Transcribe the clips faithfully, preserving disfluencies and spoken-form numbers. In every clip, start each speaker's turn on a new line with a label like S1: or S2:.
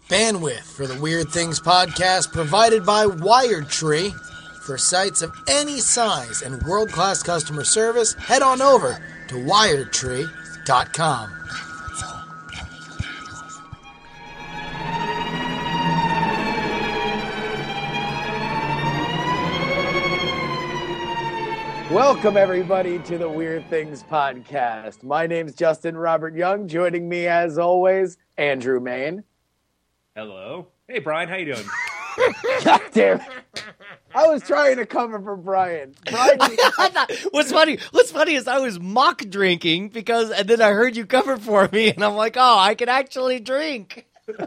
S1: Bandwidth for the Weird Things podcast provided by WiredTree. For sites of any size and world-class customer service, head on over to wired tree dot com.
S2: Welcome, everybody, to the Weird Things podcast. My name's Justin Robert Young. Joining me, as always, Andrew Main.
S3: Hello. Hey, Brian. How you doing?
S2: God damn it. I was trying to cover for Brian. Brian
S4: what's funny? What's funny is I was mock drinking because, and then I heard you cover for me, and I'm like, oh, I can actually drink.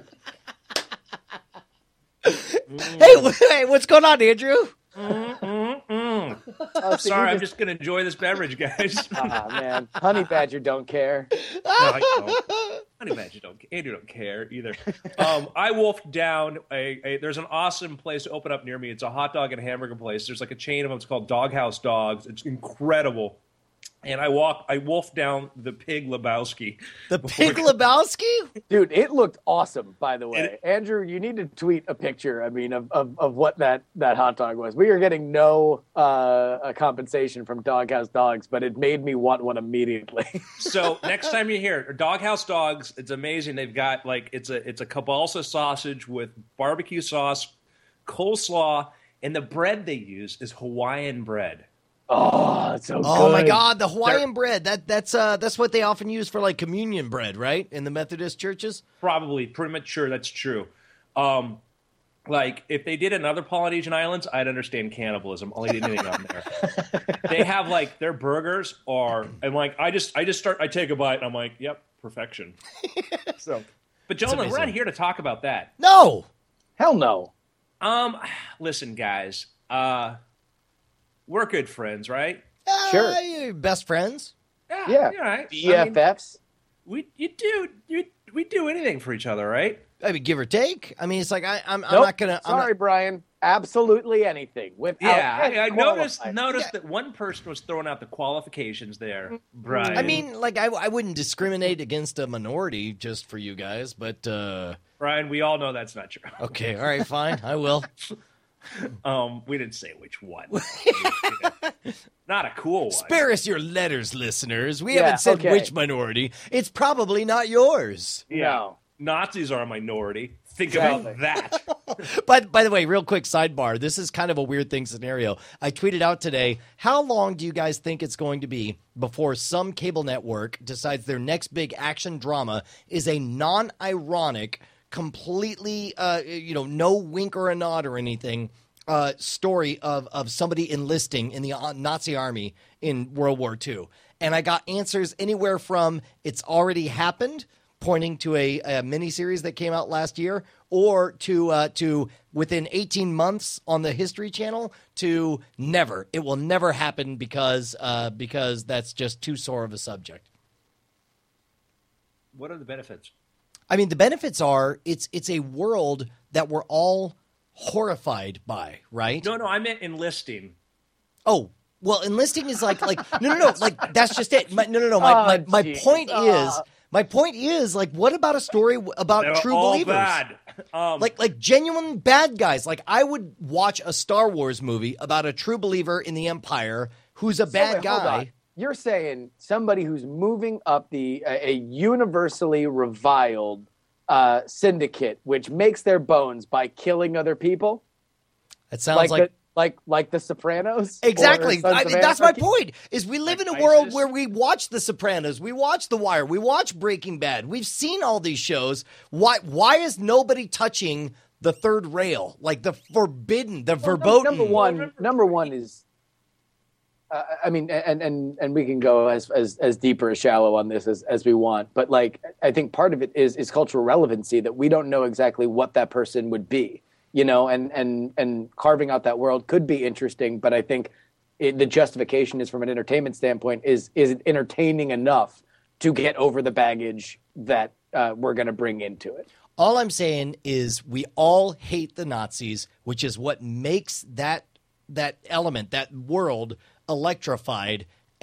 S4: hey, hey, what's going on, Andrew?
S3: Mm, mm, mm. Oh, so Sorry, I'm just, just going to enjoy this beverage, guys.
S2: Ah, oh, man. Honey Badger don't care.
S3: No, I don't. Honey Badger don't care. Andrew don't care either. Um, I wolfed down a, a, there's an awesome place to open up near me. It's a hot dog and hamburger place. There's like a chain of them. It's called Doghouse Dogs. It's incredible. And I walk, I wolfed down the Pig Lebowski.
S4: The Pig Lebowski?
S2: Dude, it looked awesome, by the way.
S3: It,
S2: Andrew, you need to tweet a picture, I mean, of, of, of what that, that hot dog was. We are getting no uh, a compensation from Doghouse Dogs, but it made me want one immediately.
S3: So next time you're here, Doghouse Dogs, it's amazing. They've got, like, it's a it's a cabalsa sausage with barbecue sauce, coleslaw, and the bread they use is Hawaiian bread.
S2: Oh, it's so good.
S4: Oh my God, the Hawaiian They're, bread. That that's uh that's what they often use for like communion bread, right? In the Methodist churches?
S3: Probably, pretty much sure that's true. Um like if they did another Polynesian islands, I'd understand cannibalism. I'll eat anything on there. They have like their burgers are and like I just I just start I take a bite and I'm like, yep, perfection. So but gentlemen, we're not here to talk about that.
S4: No.
S2: Hell no.
S3: Um listen, guys, uh we're good friends, right?
S4: Uh,
S2: sure.
S4: You're best friends.
S3: Yeah.
S2: Yeah.
S3: You're right.
S2: B F Fs.
S3: I mean, we you do you, we do anything for each other, right?
S4: I mean, give or take. I mean, it's like I, I'm,
S2: Nope.
S4: I'm not gonna. I'm
S2: Sorry,
S4: not...
S2: Brian. Absolutely anything. Without
S3: yeah, I, I noticed
S2: qualified.
S3: noticed
S4: Yeah.
S3: that one person was throwing out the qualifications there, Brian.
S4: I mean, like I, I wouldn't discriminate against a minority just for you guys, but uh...
S3: Brian, we all know that's not true.
S4: Okay, all right, fine, I will.
S3: Um, we didn't say which one. Not a cool one.
S4: Spare us your letters, listeners. We
S2: Yeah,
S4: haven't said
S2: okay.
S4: which minority. It's probably not yours.
S3: Yeah.
S2: No.
S3: Nazis are a minority. Think
S2: Exactly.
S3: about that.
S4: But by the way, real quick sidebar. This is kind of a weird thing scenario. I tweeted out today, how long do you guys think it's going to be before some cable network decides their next big action drama is a non-ironic, completely, uh, you know, no wink or a nod or anything, uh, story of, of somebody enlisting in the Nazi army in World War Two. And I got answers anywhere from it's already happened, pointing to a, a miniseries that came out last year, or to uh, to within eighteen months on the History Channel, to never. It will never happen because uh, because that's just too sore of a subject.
S3: What are the benefits?
S4: I mean, the benefits are it's it's a world that we're all horrified by, right?
S3: No, no, I meant enlisting.
S4: Oh, well, enlisting is like like no, no, no, like that's just it. My, no, no, no. My
S2: Oh,
S4: my, my
S2: geez.
S4: point
S2: Oh.
S4: is my point is like, what about a story about
S3: They're
S4: true
S3: all
S4: believers?
S3: bad. Um,
S4: Like like genuine bad guys. Like I would watch a Star Wars movie about a true believer in the Empire who's a
S2: So
S4: bad
S2: wait, hold on.
S4: guy.
S2: You're saying somebody who's moving up the a, a universally reviled uh, syndicate, which makes their bones by killing other people,
S4: That sounds
S2: like
S4: like,
S2: the, like like the Sopranos. or
S4: exactly.
S2: Sons
S4: I
S2: of
S4: mean, that's my
S2: Anarchy?
S4: point. Is we live
S3: Like
S4: in a world
S3: ISIS?
S4: where we watch The Sopranos, we watch The Wire, we watch Breaking Bad. We've seen all these shows. Why why is nobody touching the third rail, like the forbidden, the
S2: Well,
S4: verboten?
S2: Number one, number one is. Uh, I mean, and, and and we can go as as as deep or as shallow on this as, as we want, but like I think part of it is is cultural relevancy that we don't know exactly what that person would be, you know, and and and carving out that world could be interesting, but I think it, the justification is from an entertainment standpoint is is it entertaining enough to get over the baggage that uh, we're going to bring into it.
S4: All I'm saying is we all hate the Nazis, which is what makes that that element, that world, electrified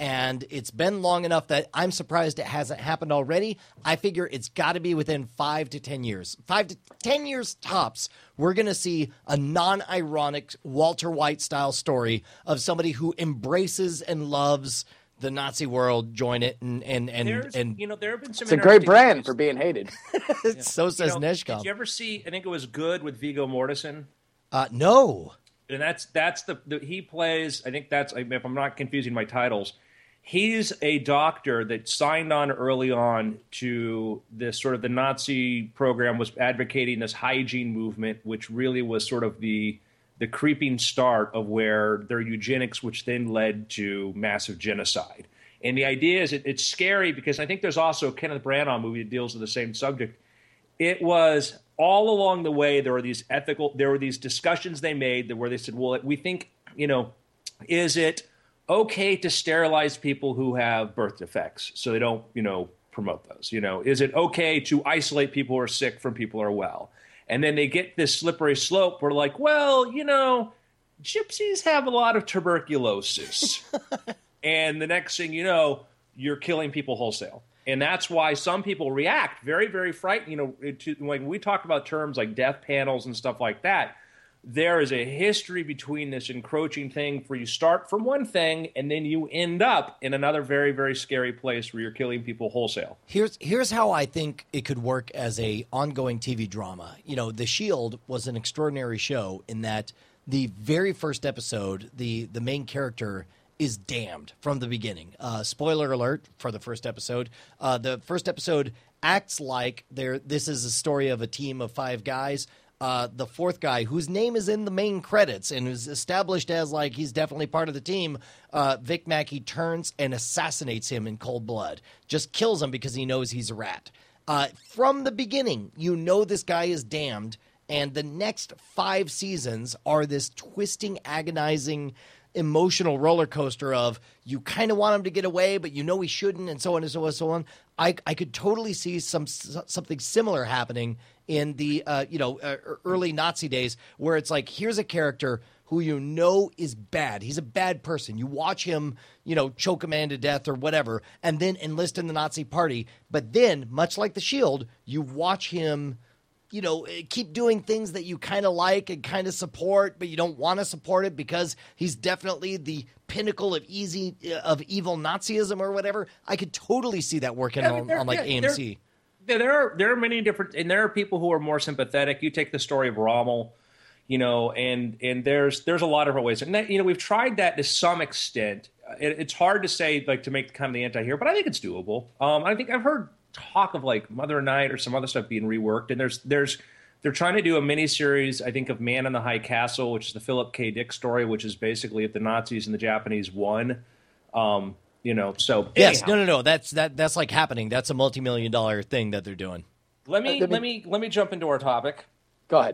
S4: And it's been long enough that I'm surprised it hasn't happened already. I figure it's got to be within five to ten years. Five to ten years tops, we're going to see a non-ironic Walter White-style story of somebody who embraces and loves the Nazi world, join it, and and and,
S3: There's,
S4: and
S3: you know, there have been some.
S2: It's a great brand
S3: stories.
S2: for being hated.
S4: so says
S3: You know,
S4: Neshkov.
S3: Did you ever see? I think it was Good with Viggo Mortensen.
S4: Uh, no.
S3: And that's that's the, the he plays. I think that's if I'm not confusing my titles. He's a doctor that signed on early on to this sort of the Nazi program was advocating this hygiene movement, which really was sort of the the creeping start of where their eugenics, which then led to massive genocide. And the idea is it, it's scary because I think there's also a Kenneth Branagh movie that deals with the same subject. It was all along the way there were these ethical, there were these discussions they made that where they said, well, we think, you know, is it okay to sterilize people who have birth defects so they don't, you know, promote those? You know, is it okay to isolate people who are sick from people who are well? And then they get this slippery slope where like, well, you know, gypsies have a lot of tuberculosis. And the next thing you know, you're killing people wholesale. And that's why some people react very, very frightened. You know, to, when we talk about terms like death panels and stuff like that, there is a history between this encroaching thing where you start from one thing and then you end up in another very, very scary place where you're killing people wholesale.
S4: Here's here's how I think it could work as a ongoing T V drama. You know, The Shield was an extraordinary show in that the very first episode, the the main character is damned from the beginning. Uh, spoiler alert for the first episode. Uh, the first episode acts like there. This is a story of a team of five guys. Uh, the fourth guy, whose name is in the main credits and is established as like he's definitely part of the team, uh, Vic Mackey turns and assassinates him in cold blood. Just kills him because he knows he's a rat. Uh, from the beginning, you know this guy is damned, and the next five seasons are this twisting, agonizing, emotional roller coaster of you kind of want him to get away, but you know he shouldn't, and so on and so on and so on. I, I could totally see some something similar happening in the uh, you know uh, early Nazi days, where it's like here's a character who you know is bad. He's a bad person. You watch him, you know, choke a man to death or whatever, and then enlist in the Nazi party. But then, much like The Shield, you watch him, you know, keep doing things that you kind of like and kind of support, but you don't want to support it because he's definitely the pinnacle of easy of evil Nazism or whatever. I could totally see that working
S3: Yeah,
S4: on,
S3: there-
S4: on like
S3: yeah,
S4: A M C.
S3: There, there are there are many different, and there are people who are more sympathetic. You take the story of Rommel, you know, and and there's there's a lot of different ways, and that, you know, we've tried that to some extent. It, it's hard to say like to make kind of the anti-hero, but I think it's doable. Um, I think I've heard talk of like Mother Night or some other stuff being reworked, and there's there's they're trying to do a miniseries, I think, of Man in the High Castle, which is the Philip K. Dick story, which is basically if the Nazis and the Japanese won. Um, you know, so
S4: Yes,
S3: anyhow.
S4: no, no, no. That's that. That's like happening. That's a multi-million dollar thing that they're doing.
S3: Let me
S2: Uh, let me-
S3: let me let me jump into our topic.
S2: Go ahead.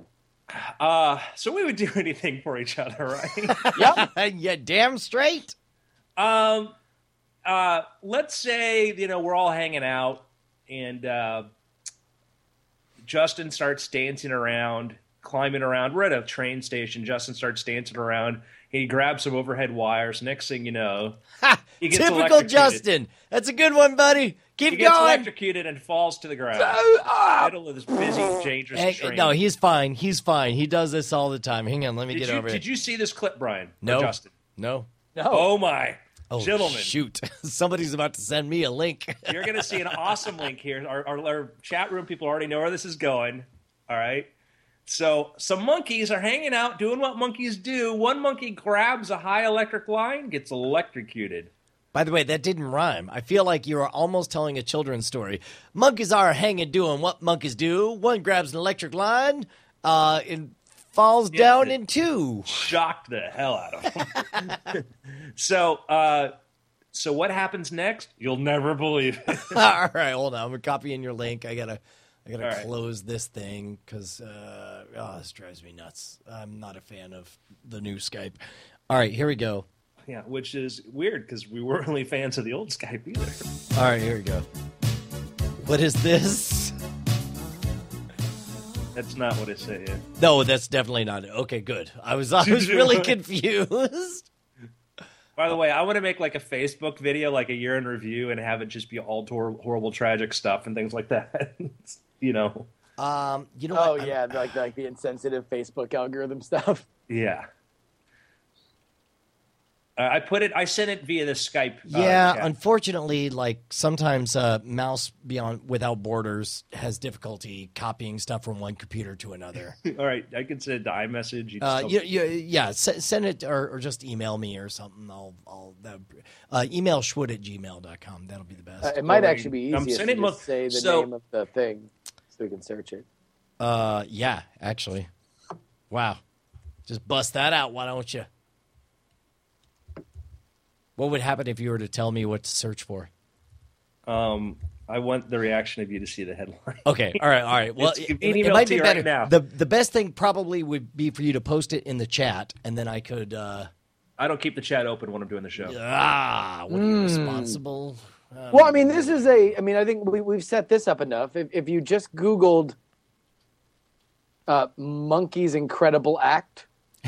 S3: Uh, so we would do anything for each other, right?
S2: Yep.
S4: Yeah, damn straight.
S3: um, uh, let's say you know we're all hanging out, and uh, Justin starts dancing around, climbing around. We're at a train station. Justin starts dancing around. He grabs some overhead wires. Next thing you know,
S4: Ha!
S3: He gets
S4: Typical
S3: electrocuted.
S4: Justin. That's a good one, buddy. Keep
S3: he gets
S4: going.
S3: electrocuted and falls to the ground. in the middle of this busy, dangerous
S4: Hey,
S3: train.
S4: no, he's fine. He's fine. He does this all the time. Hang on, let me
S3: did
S4: get
S3: you
S4: over
S3: did
S4: it.
S3: you see this clip, Brian? Or
S4: No,
S3: Justin.
S4: no.
S2: No.
S3: Oh my,
S4: Oh,
S3: gentlemen!
S4: shoot! Somebody's about to send me a link.
S3: You're going to see an awesome link here. Our, our, our chat room people already know where this is going. All right. So some monkeys are hanging out doing what monkeys do. One monkey grabs a high electric line, gets electrocuted.
S4: By the way, that didn't rhyme. I feel like you are almost telling a children's story. Monkeys are hanging doing what monkeys do. One grabs an electric line uh, and falls
S3: Yeah,
S4: down
S3: it-
S4: in two.
S3: Shocked the hell out of him. so, uh, so what happens next? You'll never believe it.
S4: All right, hold on. I'm copying your link. I gotta, I gotta
S3: All right.
S4: close this thing because uh, oh, this drives me nuts. I'm not a fan of the new Skype. All right, here we go.
S3: Yeah, which is weird because we weren't really fans of the old Skype either.
S4: All right, here we go. What is this?
S3: That's not what it said. Yeah.
S4: No, that's definitely not it. Okay, good. I was I was really confused.
S3: By the way, I want to make like a Facebook video, like a year in review, and have it just be all tor- horrible, tragic stuff and things like that. You know.
S4: Um, you know.
S2: Oh
S4: what?
S2: yeah, like like the insensitive Facebook algorithm stuff.
S3: Yeah. Uh, I put it. I sent it via the Skype. Uh,
S4: Yeah,
S3: chat.
S4: unfortunately, like sometimes uh, Mouse Beyond Without Borders has difficulty copying stuff from one computer to another.
S3: All right, I can send a iMessage. You
S4: Uh,
S3: just
S4: you, you, yeah, s- send it or, or just email me or something. I'll, I'll that, uh, email schwood at gmail dot com. That'll be the best.
S2: Uh, it might
S3: Or
S2: actually be
S3: I'm
S2: easiest to
S3: sending
S2: just
S3: mo-
S2: say the
S3: so-
S2: name of the thing so we can search it.
S4: Uh, yeah, actually. Wow. Just bust that out, why don't you? What would happen if you were to tell me what to search for?
S3: Um, I want the reaction of you to see the headline.
S4: Okay, all right, all right. Well,
S3: It's-
S4: it,
S3: it
S4: it
S3: emailed
S4: might
S3: to
S4: be
S3: you right
S4: better.
S3: now.
S4: The the best thing probably would be for you to post it in the chat, and then I could. Uh,
S3: I don't keep the chat open when I'm doing the show.
S4: ah, what are you responsible? Uh,
S2: Well, I mean, this is a. I mean, I think we, we've set this up enough. If, if you just Googled uh, "Monkey's Incredible Act,"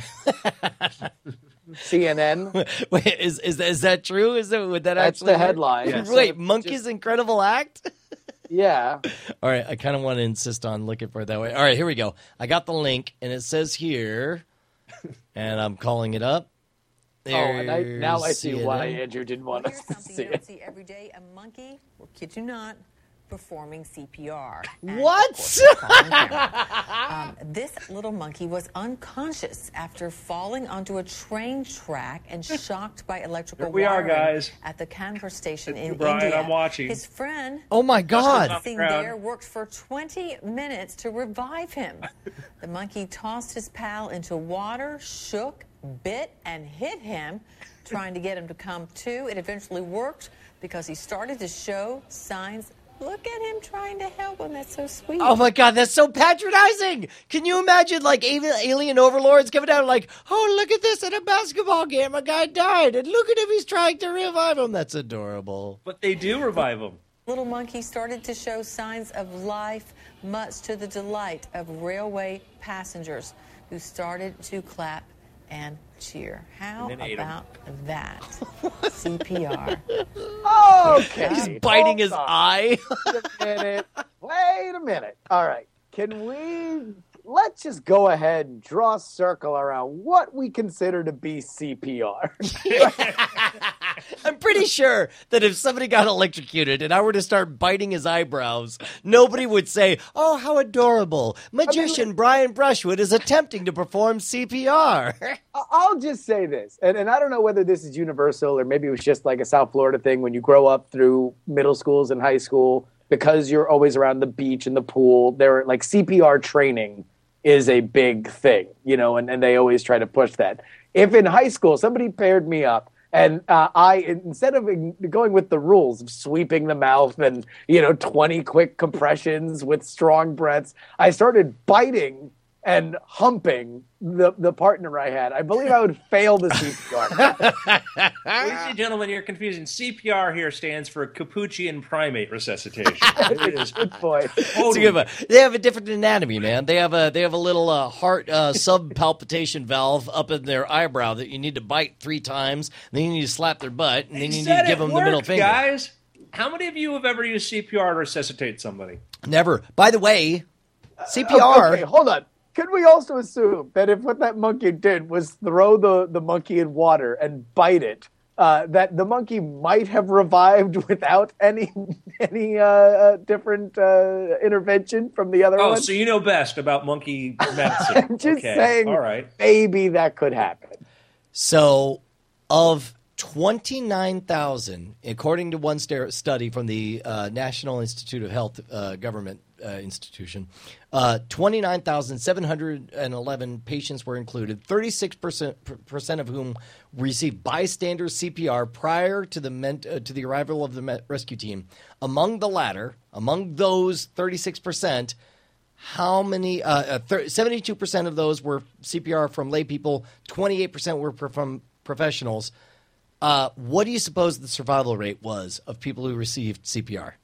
S2: C N N.
S4: Wait, is is is that true? Is that would that
S2: That's
S4: actually
S2: the
S4: work?
S2: headline.
S3: Yes.
S2: So
S4: Wait,
S2: if you
S4: Monkey's
S2: just-
S4: Incredible Act?
S2: Yeah.
S4: All right, I kind of want to insist on looking for it that way. All right, here we go. I got the link, and it says here, and I'm calling it up.
S2: Oh, and I, now I
S4: There's
S2: see
S4: C N N.
S2: why Andrew didn't want
S5: Here's
S2: us to
S5: something
S2: see
S5: you don't
S2: it.
S5: see every day: a monkey, well, kid you not, performing C P R. And,
S4: What?
S5: of course, it's falling down. um, this little monkey was unconscious after falling onto a train track and shocked by electrical
S3: Here we are,
S5: wiring
S3: guys.
S5: at the Kanpur station in
S3: Brian,
S5: India.
S3: I'm watching.
S5: His friend,
S4: Oh my God!
S5: sitting
S3: Proud.
S5: there, worked for twenty minutes to revive him. The monkey tossed his pal into water, shook, bit, and hit him, trying to get him to come to. It eventually worked because he started to show signs. Look at him trying to help him. That's so sweet.
S4: Oh my God, that's so patronizing! Can you imagine like alien, alien overlords coming down like, oh look at this at a basketball game, a guy died, and look at him, he's trying to revive him. That's adorable.
S3: But they do revive them.
S5: Little monkey started to show signs of life, much to the delight of railway passengers who started to clap and cheer. How
S3: And then ate 'em.
S5: about that? C P R.
S2: Okay.
S4: He's biting his
S2: hold on.
S4: eye.
S2: Wait a minute. Wait a minute. All right. Can we let's just go ahead and draw a circle around what we consider to be C P R.
S4: I'm pretty sure that if somebody got electrocuted and I were to start biting his eyebrows, nobody would say, oh, how adorable. Magician Brian Brushwood is attempting to perform C P R.
S2: I- I'll just say this, and, and I don't know whether this is universal or maybe it was just like a South Florida thing when you grow up through middle schools and high school, because you're always around the beach and the pool, there like C P R training is a big thing, you know, and, and they always try to push that. If in high school somebody paired me up and uh, I, instead of going with the rules of sweeping the mouth and, you know, twenty quick compressions with strong breaths, I started biting and humping the, the partner I had, I believe I would fail the C P R.
S3: Ladies and gentlemen, you're confusing. C P R here stands for Capuchin primate resuscitation. It is
S2: Good boy.
S4: It's a good one. They have a different anatomy, man. They have a they have a little uh, heart uh, sub palpitation valve up in their eyebrow that you need to bite three times. Then you need to slap their butt, and then you need
S3: Said
S4: to give
S3: it
S4: them the middle
S3: worked,
S4: finger.
S3: guys. How many of you have ever used C P R to resuscitate somebody?
S4: Never. By the way, C P R.
S2: Okay, hold on. Could we also assume that if what that monkey did was throw the, the monkey in water and bite it, uh, that the monkey might have revived without any any uh, uh, different uh, intervention from the other
S3: Oh,
S2: one?
S3: so you know best about monkey medicine.
S2: I'm just
S3: Okay,
S2: saying,
S3: all right.
S2: maybe that could happen.
S4: So, of twenty-nine thousand, according to one st- study from the uh, National Institute of Health uh, Government uh, Institution, uh, twenty-nine thousand seven hundred eleven patients were included, thirty-six percent percent of whom received bystander C P R prior to the men- uh, to the arrival of the me- rescue team. Among the latter, among those thirty-six percent, how many? Uh, uh, thir- seventy-two percent of those were C P R from lay people. twenty-eight percent were pro- from professionals. Uh, what do you suppose the survival rate was of people who received C P R?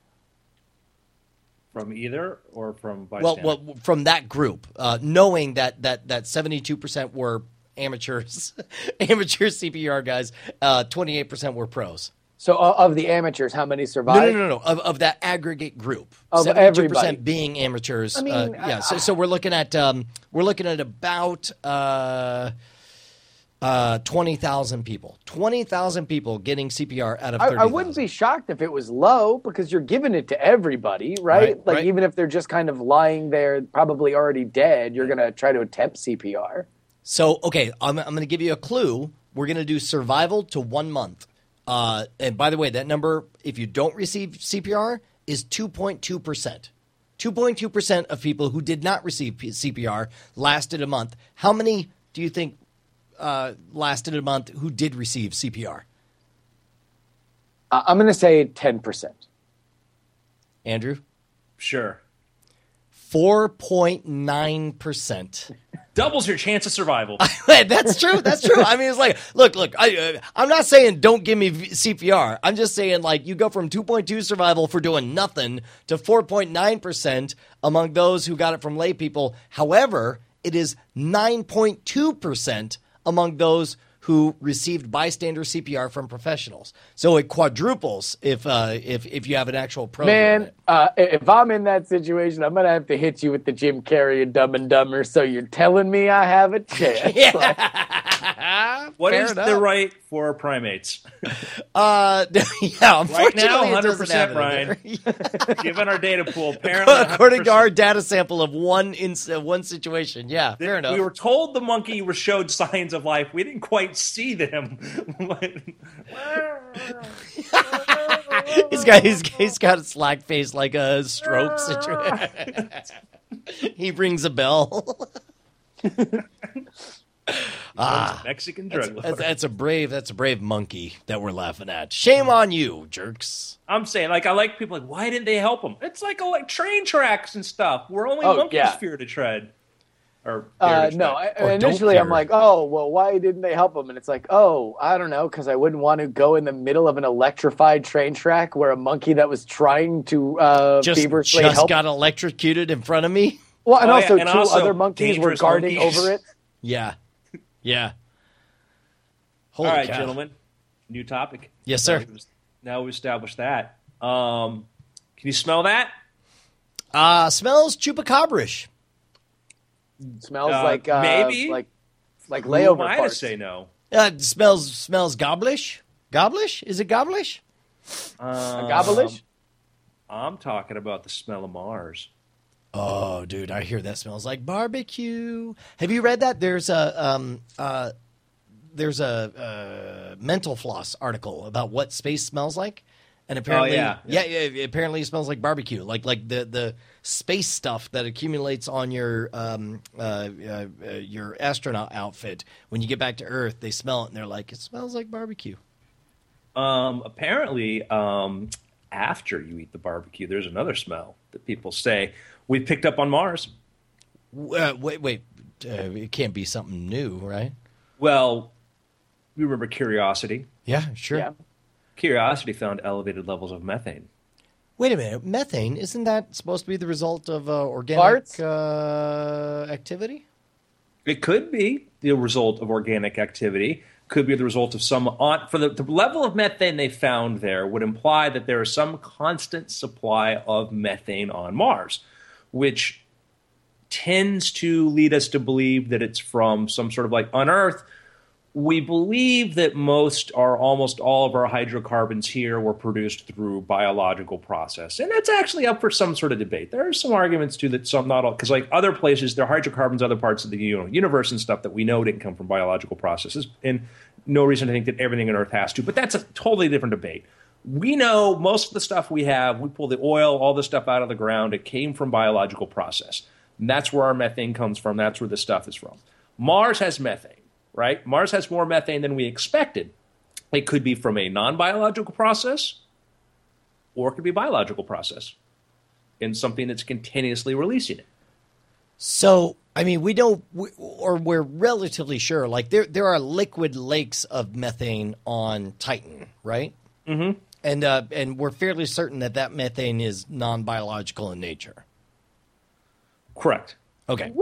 S3: From either or from
S4: Well,
S3: bystander?
S4: well, from that group, uh, knowing that that that seventy-two percent were amateurs, amateur C P R guys. Uh, twenty-eight percent were pros.
S2: So uh, of the amateurs, how many
S4: No,
S2: survived?
S4: no, no, no. Of, of that aggregate group,
S2: Of
S4: seventy-two percent
S2: everybody.
S4: being amateurs.
S2: I mean,
S4: uh, yeah. So, so we're looking at um, we're looking at about uh, uh, twenty thousand people. Twenty thousand people getting C P R out of
S2: I,
S4: thirty.
S2: I wouldn't be shocked if it was low because you're giving it to everybody, right?
S4: Right,
S2: like
S4: right.
S2: even if they're just kind of lying there, probably already dead, you're going to try to attempt C P R.
S4: So, okay, I'm, I'm going to give you a clue. We're going to do survival to one month. Uh, and by the way, that number, if you don't receive C P R, is two point two percent. two point two percent of people who did not receive P- C P R lasted a month. How many do you think uh, lasted a month who did receive C P R?
S2: Uh, I'm going to say ten percent.
S4: Andrew?
S3: Sure.
S4: four point nine percent.
S3: Doubles your chance of survival.
S4: That's true. That's true. I mean, it's like, look, look, I, uh, I'm not saying don't give me v- C P R. I'm just saying, like, you go from two point two survival for doing nothing to four point nine percent among those who got it from lay people. However, it is nine point two percent among those who received bystander C P R from professionals. So it quadruples if uh, if if you have an actual pro. doing
S2: Man,
S4: it.
S2: uh, if I'm in that situation, I'm going to have to hit you with the Jim Carrey and Dumb and Dumber. So you're telling me I have a chance?
S3: What
S4: Fair
S3: is
S4: enough.
S3: the right for primates?
S4: Uh, yeah, unfortunately,
S3: now,
S4: it doesn't have it
S3: one hundred
S4: in
S3: percent
S4: there.
S3: Given our data pool, apparently,
S4: According to
S3: one hundred
S4: our
S3: percent.
S4: data sample of one in uh, one situation, yeah, fair enough.
S3: We were told the monkey was- showed signs of life. We didn't quite see them.
S4: he's got he's, he's got a slack face like a stroke situation. He rings a bell.
S3: ah, Mexican drug lord.
S4: That's, that's a brave that's a brave monkey that we're laughing at. Shame on you, jerks.
S3: I'm saying, like, I like people like, why didn't they help him? It's like a, like train tracks and stuff where only
S2: Oh,
S3: monkeys
S2: yeah.
S3: fear to tread. Or
S2: Uh,
S3: dare to
S2: no,
S3: tread.
S2: I,
S4: Or
S2: initially
S4: don't
S2: I'm
S4: care.
S2: like, oh, well, why didn't they help him? And it's like, oh, I don't know, because I wouldn't want to go in the middle of an electrified train track where a monkey that was trying to uh,
S4: Just,
S2: feverishly
S4: just
S2: help.
S4: got electrocuted in front of me.
S2: Well, and
S3: Oh, yeah,
S2: also
S3: and
S2: two
S3: also
S2: other monkeys were
S3: dangerous
S2: guarding
S3: monkeys.
S2: over it.
S4: Yeah, yeah. Holy
S3: All right,
S4: cow.
S3: gentlemen. New topic.
S4: Yes, sir.
S3: Now we've, now we've established that. Um, can you smell that?
S4: Uh, smells chupacabra-ish.
S2: Smells
S3: Uh,
S2: like uh,
S3: maybe.
S2: like like
S3: Who am
S2: layover
S3: I
S2: parts.
S3: to say no?
S4: Uh, it smells smells gobblish. Gobblish? Is it gobblish?
S3: Um,
S2: A gobblish?
S3: I'm talking about the smell of Mars.
S4: Oh, dude, I hear that smells like barbecue. Have you read that? There's a um uh there's a uh, Mental Floss article about what space smells like, and apparently,
S3: yeah.
S4: yeah, yeah, apparently it smells like barbecue, like like the the space stuff that accumulates on your um uh, uh, uh your astronaut outfit when you get back to Earth. They smell it and they're like, it smells like barbecue.
S3: Um, apparently, um, after you eat the barbecue, there's another smell that people say we picked up on Mars.
S4: Uh, wait, wait, uh, it can't be something new, right?
S3: Well, you remember Curiosity?
S4: Yeah, sure.
S2: Yeah.
S3: Curiosity found elevated levels of methane.
S4: Wait a minute, methane, isn't that supposed to be the result of uh, organic
S2: Farts?
S4: uh, activity?
S3: It could be the result of organic activity. Could be the result of some on for the, the level of methane they found there would imply that there is some constant supply of methane on Mars, which tends to lead us to believe that it's from some sort of like on Earth. We believe that most or almost all of our hydrocarbons here were produced through biological process. And that's actually up for some sort of debate. There are some arguments, too, that some, not all, because like other places, there are hydrocarbons, other parts of the you know, universe and stuff that we know didn't come from biological processes. And no reason to think that everything on Earth has to. But that's a totally different debate. We know most of the stuff we have, we pull the oil, all the stuff out of the ground, it came from biological process. And that's where our methane comes from. That's where this stuff is from. Mars has methane. Right? Mars has more methane than we expected. It could be from a non-biological process, or it could be a biological process in something that's continuously releasing it.
S4: So, I mean, we don't, we, or we're relatively sure, like there there are liquid lakes of methane on Titan, right?
S3: Mm-hmm.
S4: And uh, and we're fairly certain that that methane is non-biological in nature.
S3: Correct.
S4: Okay.
S2: Well,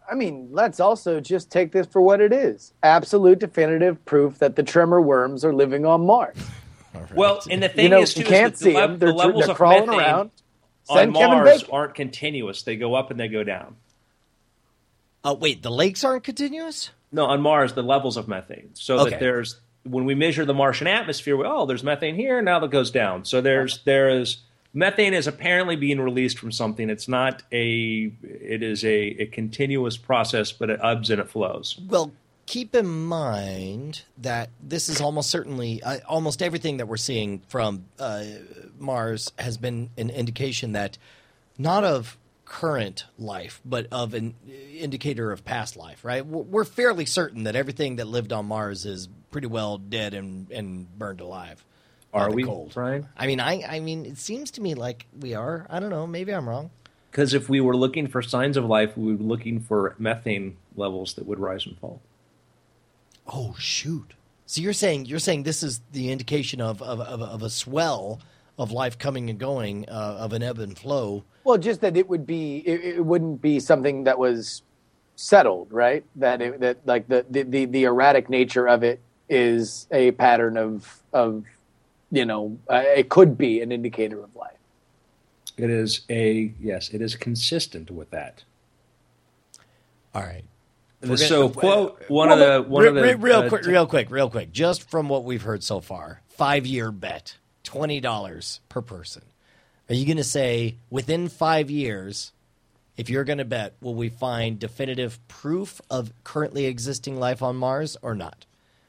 S2: I mean, let's also just take this for what it is. Absolute definitive proof that the tremor worms are living on Mars.
S3: Right. Well, and the thing
S2: you know,
S3: is, too,
S2: you can't
S3: is that the,
S2: see
S3: le-
S2: them. They're,
S3: the levels
S2: they're
S3: of
S2: crawling
S3: methane
S2: around.
S3: on
S2: Send Kevin
S3: Mars
S2: Bacon.
S3: aren't continuous. They go up and they go down.
S4: Oh, wait, the lakes aren't continuous?
S3: No, on Mars, the levels of methane. So
S4: Okay.
S3: that there's, when we measure the Martian atmosphere, we, oh, there's methane here, now that goes down. So there's, there is, methane is apparently being released from something. It's not a, it is a, a continuous process, but it ebbs and it flows.
S4: Well, keep in mind that this is almost certainly, uh, almost everything that we're seeing from uh, Mars has been an indication that not of current life, but of an indicator of past life, right? We're fairly certain that everything that lived on Mars is pretty well dead and, and burned alive.
S3: Are
S4: the
S3: we,
S4: cold.
S3: Brian?
S4: I mean, I, I mean, it seems to me like we are. I don't know. Maybe I'm wrong.
S3: Because if we were looking for signs of life, we would be looking for methane levels that would rise and fall.
S4: Oh shoot! So you're saying you're saying this is the indication of of, of, of a swell of life coming and going, uh, of an ebb and flow.
S2: Well, just that it would be, it, it wouldn't be something that was settled, right? That it, that like the, the, the, the erratic nature of it is a pattern of of, you know, uh, it could be an indicator of life.
S3: It is a yes. It is consistent with that.
S4: All right.
S3: So, quote one
S4: well,
S3: of the one
S4: re-
S3: of the
S4: re- real
S3: uh,
S4: quick,
S3: t-
S4: real quick, real quick. Just from what we've heard so far, five-year bet, twenty dollars per person. Are you going to say within five years, if you're going to bet, will we find definitive proof of currently existing life on Mars or not?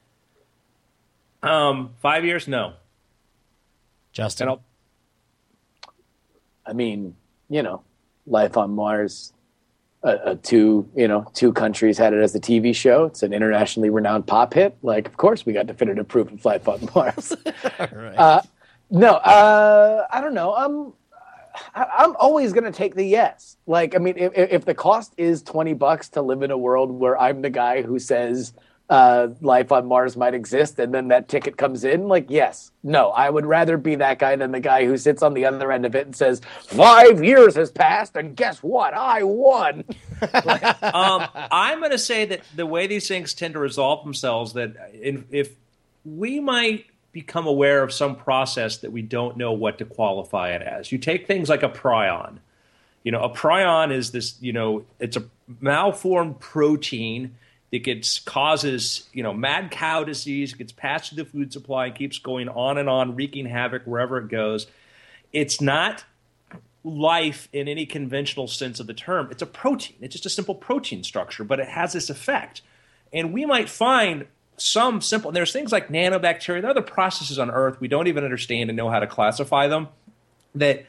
S3: Um, five years, no.
S4: Justin,
S3: And I'll,
S2: I mean, you know, life on Mars. Uh, uh, two, you know, two countries had it as a T V show. It's an internationally renowned pop hit. Like, of course, we got definitive proof of life on Mars.
S4: right.
S2: uh, no, uh, I don't know. I'm, I- I'm always going to take the yes. Like, I mean, if, if the cost is twenty bucks to live in a world where I'm the guy who says uh, life on Mars might exist, and then that ticket comes in, like, yes. No, I would rather be that guy than the guy who sits on the other end of it and says, five years has passed, and guess what? I won.
S3: um, I'm going to say that the way these things tend to resolve themselves, that in, if we might become aware of some process that we don't know what to qualify it as. You take things like a prion. You know, a prion is this, you know, it's a malformed protein that gets causes, you know, mad cow disease, gets passed through the food supply and keeps going on and on, wreaking havoc wherever it goes. It's not life in any conventional sense of the term. It's a protein. It's just a simple protein structure, but it has this effect. And we might find some simple, and there's things like nanobacteria, there are other processes on Earth we don't even understand and know how to classify them, that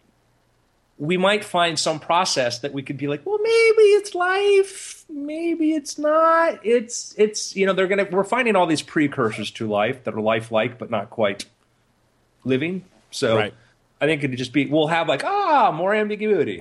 S3: we might find some process that we could be like, well, maybe it's life, maybe it's not. It's it's you know they're gonna we're finding all these precursors to life that are lifelike but not quite living. So
S4: Right.
S3: I think it'd just be we'll have like ah more ambiguity.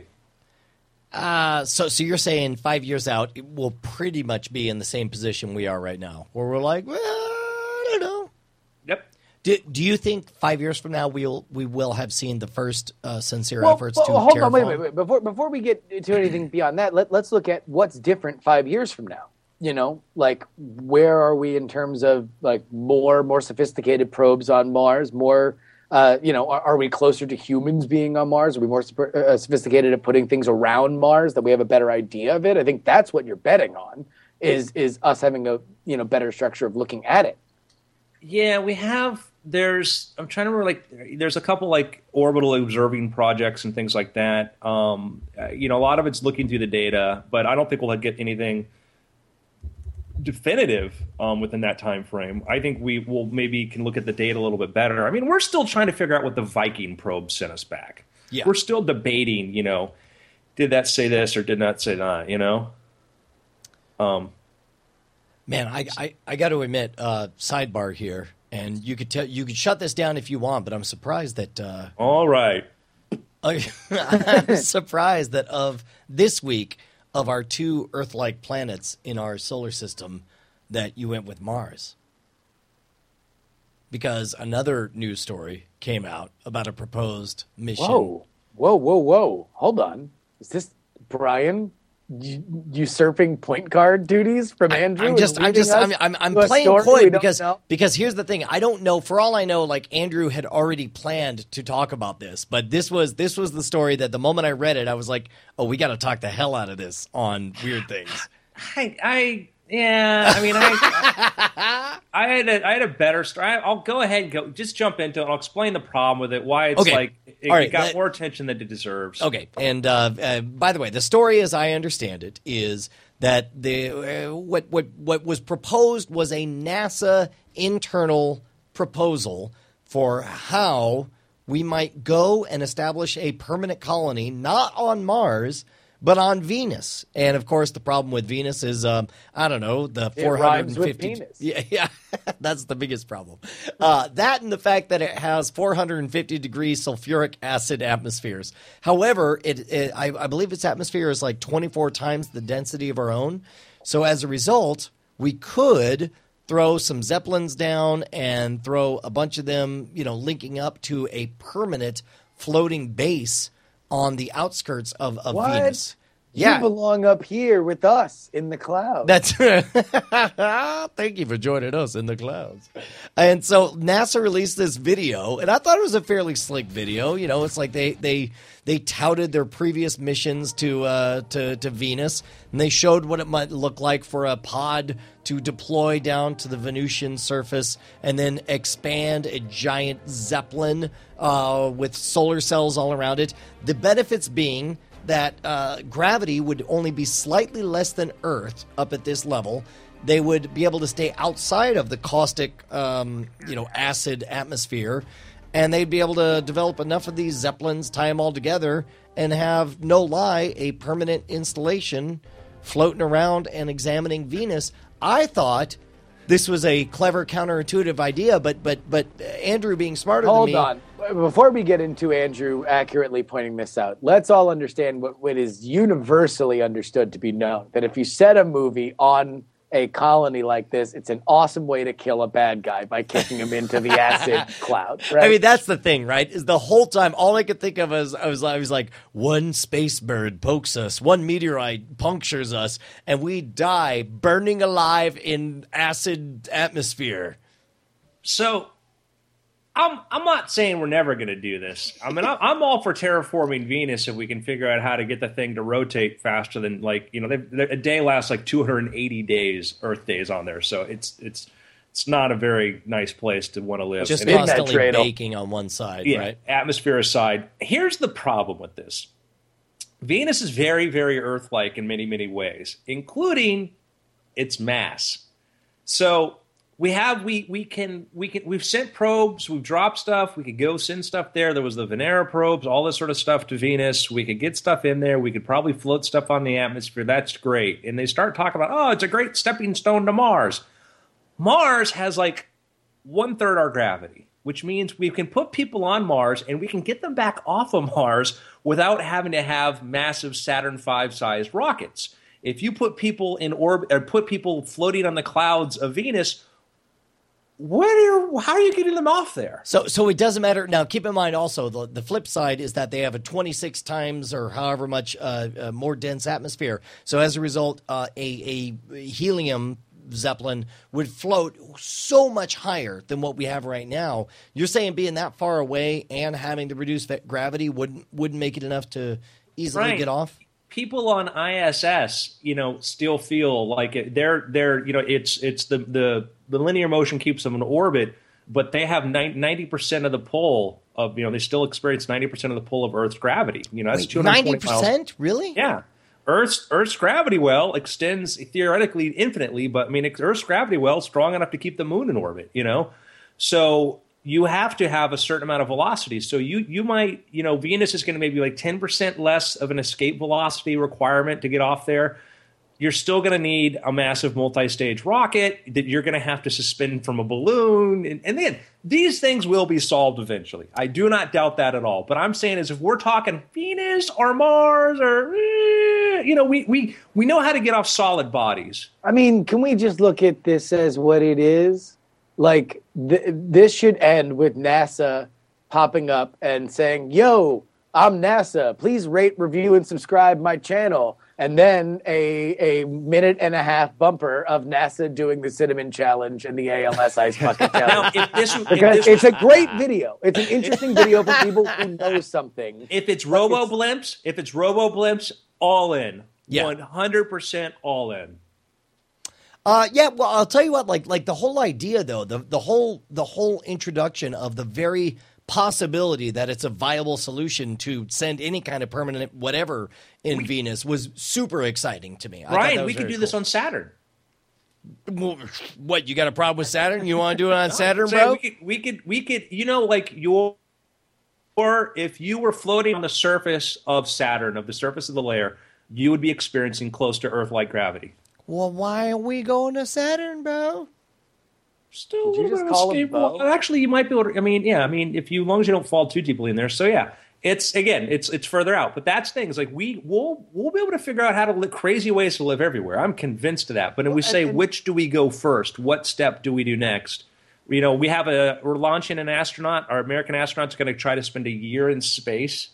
S4: Uh, so, so you're saying five years out, it will pretty much be in the same position we are right now, where we're like, well, I don't know.
S3: Yep.
S4: Do, do you think five years from now we'll we will have seen the first uh, sincere
S2: Well,
S4: efforts
S2: well,
S4: to
S2: hold
S4: terraform?
S2: on, wait, wait, wait. Before before we get to anything beyond that, let, let's look at what's different five years from now. You know, like where are we in terms of like more more sophisticated probes on Mars? More, uh, you know, are, are we closer to humans being on Mars? Are we more sop- uh, sophisticated at putting things around Mars that we have a better idea of it? I think that's what you're betting on. Is is us having a you know better structure of looking at it?
S3: Yeah, we have. There's. I'm trying to remember. Like, there's a couple like orbital observing projects and things like that. Um, uh, you know, a lot of it's looking through the data, but I don't think we'll get anything definitive um, within that time frame. I think we will maybe can look at the data a little bit better. I mean, we're still trying to figure out what the Viking probe sent us back.
S4: Yeah.
S3: We're still debating. You know, did that say this or did not say that? You know. Um.
S4: Man, I, I, I got to admit, uh, sidebar here, and you could tell you could shut this down if you want, but I'm surprised that uh,
S3: All right.
S4: I'm surprised that of this week of our two Earth-like planets in our solar system, that you went with Mars. Because another news story came out about a proposed mission.
S2: Whoa, whoa, whoa, whoa! Hold on. Is this Brian? usurping point guard duties from Andrew.
S4: I'm just, I'm just, I'm, I'm, I'm playing coy because, because here's the thing. I don't know. For all I know, like Andrew had already planned to talk about this, but this was, this was the story that the moment I read it, I was like, oh, we got to talk the hell out of this on Weird Things.
S3: I, I, yeah, I mean, I, I had a, I had a better story. I'll go ahead and go, just jump into it. I'll explain the problem with it, why it's
S4: okay.
S3: like it,
S4: right.
S3: it got
S4: Let,
S3: more attention than it deserves.
S4: Okay, and uh, uh, by the way, the story, as I understand it, is that the uh, what what what was proposed was a NASA internal proposal for how we might go and establish a permanent colony, not on Mars, but on Venus. And of course, the problem with Venus is, um, I don't know, the four hundred fifty. Yeah, yeah, that's the biggest problem. Uh, that and the fact that it has four hundred fifty degree sulfuric acid atmospheres. However, it, it I, I believe its atmosphere is like twenty-four times the density of our own. So as a result, we could throw some Zeppelins down and throw a bunch of them, you know, linking up to a permanent floating base on the outskirts of, of
S2: what?
S4: Venus.
S2: Yeah. You belong up here with us in the clouds.
S4: That's thank you for joining us in the clouds. And so NASA released this video, and I thought it was a fairly slick video. You know, it's like they they they touted their previous missions to uh, to to Venus, and they showed what it might look like for a pod to deploy down to the Venusian surface and then expand a giant Zeppelin uh, with solar cells all around it. The benefits being that uh, gravity would only be slightly less than Earth up at this level. They would be able to stay outside of the caustic, um, you know, acid atmosphere, and they'd be able to develop enough of these Zeppelins, tie them all together, and have, no lie, a permanent installation floating around and examining Venus. I thought this was a clever, counterintuitive idea, but but but Andrew, being smarter
S2: Hold
S4: than me...
S2: Hold on. Before we get into Andrew accurately pointing this out, let's all understand what, what is universally understood to be known, that if you set a movie on a colony like this, it's an awesome way to kill a bad guy by kicking him into the acid cloud. Right?
S4: I mean, that's the thing, right? Is the whole time all I could think of is I was I was like, one space bird pokes us, one meteorite punctures us, and we die burning alive in acid atmosphere.
S3: So, I'm I'm not saying we're never going to do this. I mean, I'm, I'm all for terraforming Venus if we can figure out how to get the thing to rotate faster than, like, you know, they, they, a day lasts like two hundred eighty days, Earth days on there. So it's it's it's not a very nice place to want to live.
S4: Just
S3: and
S4: constantly baking on one side,
S3: yeah,
S4: right?
S3: Atmosphere aside, here's the problem with this. Venus is very, very Earth-like in many, many ways, including its mass. So We have we we can we can we've sent probes, we've dropped stuff, we could go send stuff there. There was the Venera probes, all this sort of stuff to Venus. We could get stuff in there. We could probably float stuff on the atmosphere. That's great. And they start talking about, oh, it's a great stepping stone to Mars. Mars has like one third our gravity, which means we can put people on Mars and we can get them back off of Mars without having to have massive Saturn five sized rockets. If you put people in orbit or put people floating on the clouds of Venus, Where are, how are you getting them off there?
S4: So, so it doesn't matter. Now, keep in mind also the the flip side is that they have a twenty-six times or however much uh, uh, more dense atmosphere. So, as a result, uh, a a helium Zeppelin would float so much higher than what we have right now. You're saying being that far away and having to reduce gravity wouldn't wouldn't make it enough to easily
S3: right.
S4: get off?
S3: People on I S S, you know, still feel like it, they're they're you know it's it's the the the linear motion keeps them in orbit, but they have ninety percent of the pull of, you know, they still experience ninety percent of the pull of Earth's gravity. You know, that's two hundred twenty
S4: ninety percent? Really?
S3: Yeah. Earth's Earth's gravity well extends theoretically infinitely, but I mean, Earth's gravity well is strong enough to keep the moon in orbit, you know? So you have to have a certain amount of velocity. So you you might, you know, Venus is going to maybe like ten percent less of an escape velocity requirement to get off there. You're still going to need a massive multi-stage rocket that you're going to have to suspend from a balloon. And, and then these things will be solved eventually. I do not doubt that at all. But I'm saying is if we're talking Venus or Mars or, eh, you know, we, we, we know how to get off solid bodies.
S2: I mean, can we just look at this as what it is? Like, th- this should end with NASA popping up and saying, yo, I'm NASA. Please rate, review, and subscribe my channel. and then a a minute and a half bumper of NASA doing the cinnamon challenge and the A L S ice bucket
S3: Now,
S2: challenge.
S3: if this, if
S2: Because
S3: this
S2: it's a great video. It's an interesting video for people who know something.
S3: if it's Robo Blimps, if it's Robo Blimps, all in,
S4: Yeah.
S3: one hundred percent all in.
S4: Uh, yeah, well, I'll tell you what, like, like the whole idea, though, the the whole the whole introduction of the very possibility that it's a viable solution to send any kind of permanent whatever in we, Venus was super exciting to me.
S3: Ryan, we could do cool. this on Saturn.
S4: What, you got a problem with Saturn? You want to do it on no, Saturn,
S3: so
S4: bro?
S3: We could, we could, we could, you know, like your, or if you were floating on the surface of Saturn, of the surface of the layer, you would be experiencing close to Earth-like gravity.
S4: Well, why are we going to Saturn, bro?
S3: Still,
S2: Did you just call him Bo?
S3: Well, actually, you might be able to. I mean, yeah. I mean, if you, as long as you don't fall too deeply in there. So yeah, it's again, it's it's further out. But that's things like we we'll we'll be able to figure out how to live crazy ways to live everywhere. I'm convinced of that. But when we say and, which do we go first, what step do we do next? You know, we have a we're launching an astronaut. Our American astronaut's going to try to spend a year in space.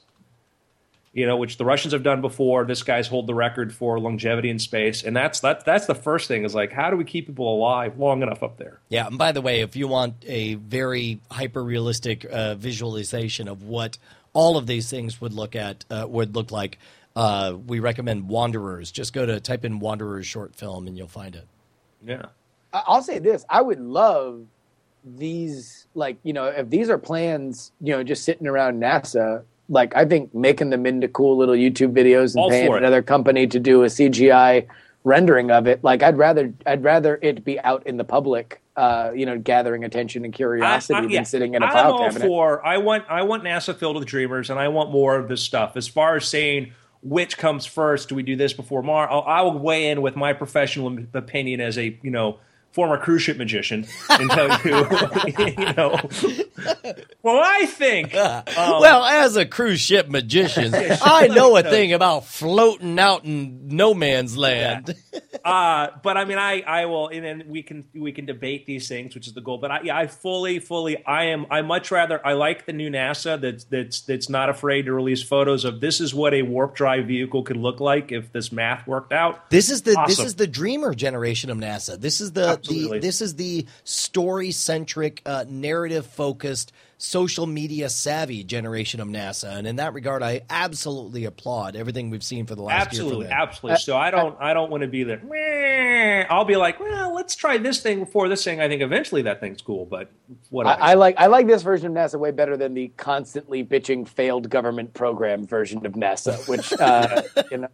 S3: You know, which the Russians have done before. This guy's hold the record for longevity in space, and that's that. That's the first thing is like, how do we keep people alive long enough up there?
S4: Yeah. And by the way, if you want a very hyper realistic uh, visualization of what all of these things would look at uh, would look like, uh, we recommend Wanderers. Just go to type in Wanderers short film, and you'll find it.
S3: Yeah.
S2: I'll say this: I would love these. Like, you know, if these are plans, you know, just sitting around NASA. Like, I think making them into cool little YouTube videos and
S3: All
S2: paying another company to do a C G I rendering of it. Like, I'd rather I'd rather it be out in the public, uh, you know, gathering attention and curiosity I, I, yeah. than sitting in a
S3: I'm
S2: file
S3: all
S2: cabinet.
S3: For, I want I want NASA filled with dreamers, and I want more of this stuff. As far as saying which comes first, do we do this before Mars? I'll, I will weigh in with my professional opinion as a you know. former cruise ship magician and tell you, you know, well, I think. Um,
S4: well, as a cruise ship magician, I know a thing about floating out in no man's land.
S3: Yeah. Uh, but I mean, I, I will, and then we can we can debate these things, which is the goal. But I, yeah, I fully, fully, I am. I much rather. I like the new NASA that's that's that's not afraid to release photos of this is what a warp drive vehicle could look like if this math worked out.
S4: This is the
S3: awesome.
S4: This is the dreamer generation of NASA. This is the. The, this is the story-centric, uh, narrative-focused, social media savvy generation of NASA, and in that regard, I absolutely applaud everything we've seen for the last
S3: absolutely,
S4: year.
S3: Absolutely, absolutely. So I don't, I don't want to be there. Meh. I'll be like, well, let's try this thing before this thing. I think eventually that thing's cool, but whatever.
S2: I, I like, I like this version of NASA way better than the constantly bitching failed government program version of NASA, which uh, you know,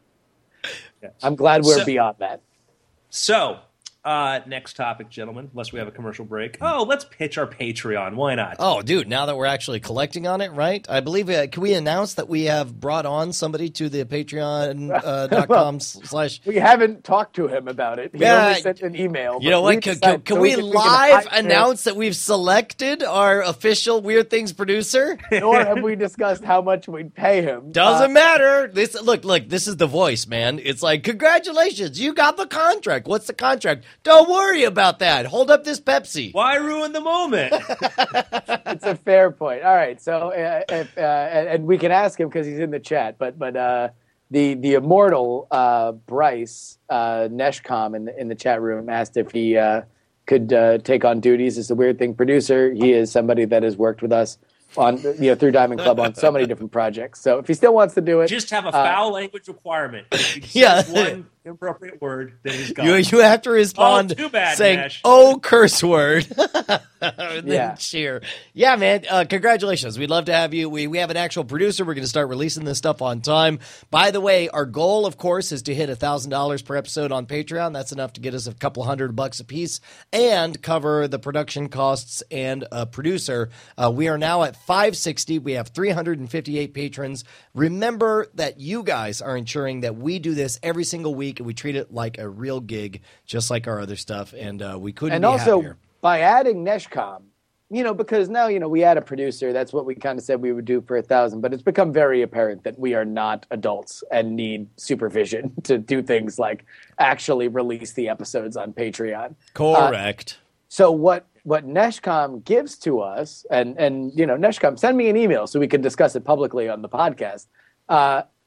S2: yes. I'm glad we're
S3: so,
S2: beyond that.
S3: So. Uh, next topic, gentlemen, unless we have a commercial break. Oh, let's pitch our Patreon. Why not?
S4: Oh, dude, now that we're actually collecting on it, right? I believe, uh, can we announce that we have brought on somebody to the patreon dot com uh, slash...
S2: We haven't talked to him about it. He
S4: yeah,
S2: only sent an email.
S4: You know what? Can, can, can we, we live we announce that we've selected our official Weird Things producer?
S2: Nor have we discussed how much we'd pay him.
S4: Doesn't
S2: uh,
S4: matter. This Look, look, this is the voice, man. It's like, congratulations, you got the contract. What's the contract? Don't worry about that. Hold up this Pepsi.
S3: Why ruin the moment?
S2: It's a fair point. All right, so uh, if, uh, and, and we can ask him because he's in the chat. But but uh, the the immortal uh, Bryce uh, Neshcom in the, in the chat room asked if he uh, could uh, take on duties as a Weird Thing producer. He is somebody that has worked with us on you know through Diamond Club on so many different projects. So if he still wants to do it,
S3: just have a foul uh, language requirement.
S4: Yeah,
S3: one inappropriate word, then he's gone.
S4: You, you have to respond
S3: oh, too bad,
S4: saying,
S3: Nash.
S4: "Oh, curse word." Then
S2: yeah.
S4: cheer. Yeah, man. Uh, congratulations. We'd love to have you. We we have an actual producer. We're going to start releasing this stuff on time. By the way, our goal, of course, is to hit a thousand dollars per episode on Patreon. That's enough to get us a couple hundred bucks a piece and cover the production costs and a producer. Uh, we are now at five sixty. We have three hundred fifty-eight patrons. Remember that you guys are ensuring that we do this every single week and we treat it like a real gig, just like our other stuff. And uh, we couldn't
S2: and
S4: be
S2: also,
S4: happier.
S2: By adding Neshcom, you know, because now, you know, we add a producer. That's what we kind of said we would do for a thousand. But it's become very apparent that we are not adults and need supervision to do things like actually release the episodes on Patreon.
S4: Correct.
S2: Uh, so what what Neshcom gives to us, and, and, you know, Neshcom, send me an email so we can discuss it publicly on the podcast. Uh,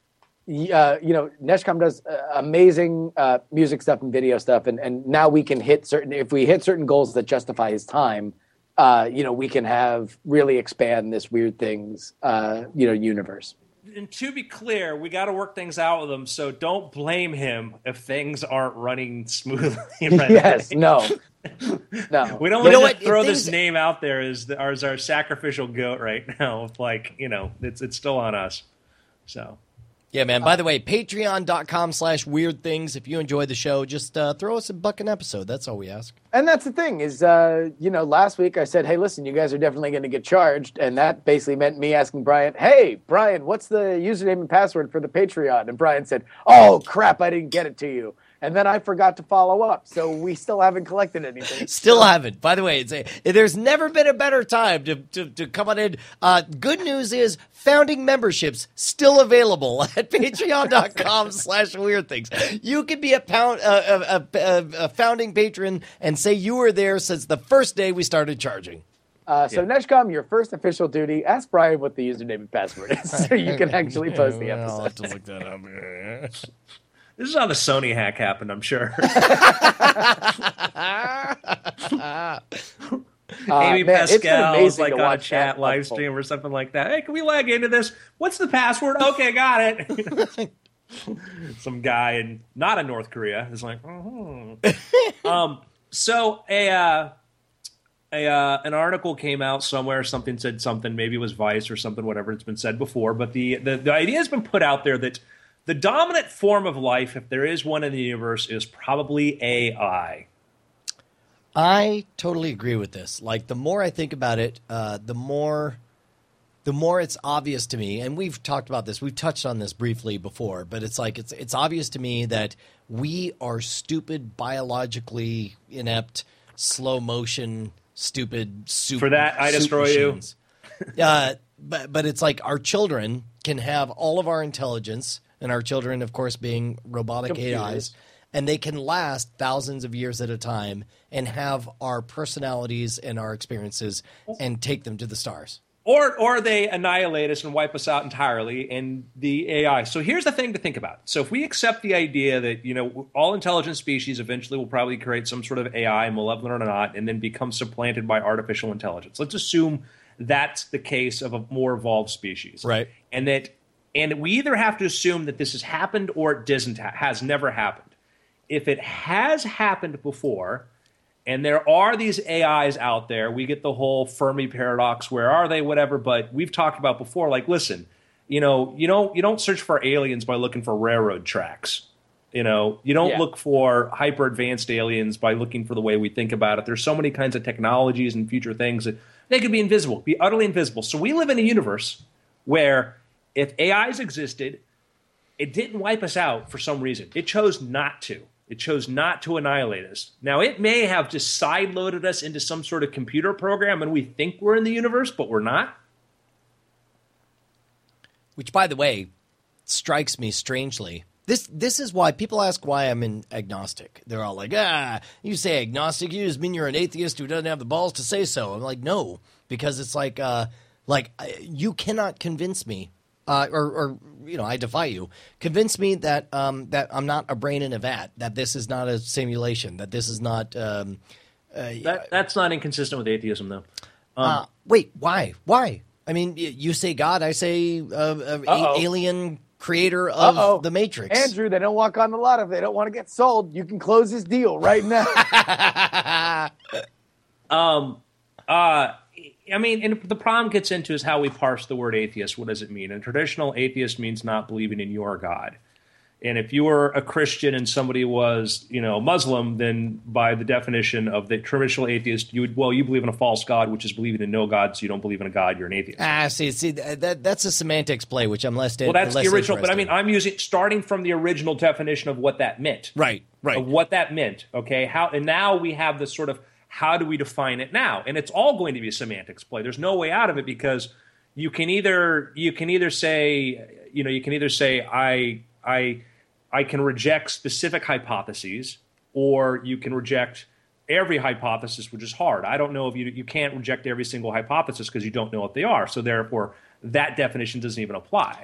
S2: uh, you know, Neshcom does uh, amazing uh, music stuff and video stuff, and, and now we can hit certain, if we hit certain goals that justify his time, uh, you know, we can have really expand this Weird Things, uh, you know, universe.
S3: And to be clear, we got to work things out with him, so don't blame him if things aren't running smoothly. Right
S2: Yes,
S3: away.
S2: no. No.
S3: We don't
S4: You know
S3: want
S4: what?
S3: to throw
S4: If
S3: this
S4: things-
S3: name out there as, the, as our sacrificial goat right now. Like, you know, it's it's still on us. So,
S4: Yeah, man. By the way, patreon.com slash weird things. If you enjoy the show, just uh, throw us a buck an episode. That's all we ask.
S2: And that's the thing is, uh, you know, last week I said, hey, listen, you guys are definitely going to get charged. And that basically meant me asking Brian, hey, Brian, what's the username and password for the Patreon? And Brian said, oh, crap, I didn't get it to you. And then I forgot to follow up. So we still haven't collected anything.
S4: Still haven't. By the way, it's a, there's never been a better time to, to, to come on in. Uh, good news is founding memberships still available at patreon.com slash weird things. You can be a, pound, uh, a, a, a founding patron and say you were there since the first day we started charging.
S2: Uh, so,
S3: Yeah.
S2: Neshcom, your first official duty, ask Brian what the username and password is so you can actually post the
S4: I'll have
S2: episode.
S4: to look that up.
S3: this is how the Sony hack happened, I'm sure.
S2: Uh,
S3: Amy
S2: man, it's been
S3: Pascal was
S2: amazing
S3: like
S2: to
S3: on a
S2: watch
S3: chat
S2: that
S3: live
S2: unfold.
S3: stream or something like that. Hey, can we lag into this? What's the password? Okay, got it. Some guy in not in North Korea is like, mm-hmm. um. So a uh, a uh, an article came out somewhere. Something said something. Maybe it was Vice or something. Whatever, it's been said before. But the the, the idea has been put out there that the dominant form of life, if there is one in the universe, is probably A I.
S4: I totally agree with this. Like, the more I think about it, uh, the more the more it's obvious to me, and we've talked about this, we've touched on this briefly before, but it's like it's it's obvious to me that we are stupid, biologically inept, slow motion, stupid soup.
S3: For that, I
S4: soup
S3: destroy you.
S4: machines. uh, but but it's like our children can have all of our intelligence, and our children, of course, being robotic
S2: Computers.
S4: A Is. And they can last thousands of years at a time and have our personalities and our experiences and take them to the stars.
S3: Or or they annihilate us and wipe us out entirely in the A I. So here's the thing to think about. So if we accept the idea that, you know, all intelligent species eventually will probably create some sort of A I, malevolent or not, and then become supplanted by artificial intelligence. Let's assume that's the case of a more evolved species.
S4: Right.
S3: And that and we either have to assume that this has happened or it doesn't ha- has never happened. If it has happened before, and there are these A Is out there, we get the whole Fermi paradox, where are they, whatever, but we've talked about before, like, listen, you know, you don't, you don't search for aliens by looking for railroad tracks. You know, you don't
S2: Yeah.
S3: look for hyper-advanced aliens by looking for the way we think about it. There's so many kinds of technologies and future things that they could be invisible, be utterly invisible. So we live in a universe where if A Is existed, it didn't wipe us out for some reason. It chose not to. It chose not to annihilate us. Now, it may have just side-loaded us into some sort of computer program and we think we're in the universe, but we're not.
S4: Which, by the way, strikes me strangely. This this is why people ask why I'm an agnostic. They're all like, ah, you say agnostic, you just mean you're an atheist who doesn't have the balls to say so. I'm like, no, because it's like, uh, like you cannot convince me. Uh, or, or, you know, I defy you. Convince me that um, that I'm not a brain in a vat, that this is not a simulation, that this is not. Um, uh,
S3: That, that's not inconsistent with atheism, though.
S4: uh, wait, why? Why? I mean, y- you say God, I say uh, uh, a-
S2: Uh-oh.
S4: alien creator of
S2: Uh-oh.
S4: the Matrix.
S2: Andrew, they don't walk on the lot if they don't want to get sold. You can close this deal right now.
S3: Um, uh, I mean, and the problem gets into is how we parse the word atheist. What does it mean? And traditional atheist means not believing in your God. And if you were a Christian and somebody was, you know, Muslim, then by the definition of the traditional atheist, you would, well, you believe in a false God, which is believing in no God, so you don't believe in a God, you're an atheist.
S4: Ah, see, see, that, that that's a semantics play, which I'm less.
S3: Well, that's
S4: less
S3: the original, but I
S4: interested
S3: mean, I'm using starting from the original definition of what that meant.
S4: Right, right.
S3: Of what that meant. Okay, how and now we have this sort of how do we define it now? And it's all going to be a semantics play. There's no way out of it because you can either you can either say you know you can either say I I I can reject specific hypotheses, or you can reject every hypothesis, which is hard. I don't know if you you can't reject every single hypothesis because you don't know what they are. So therefore, that definition doesn't even apply.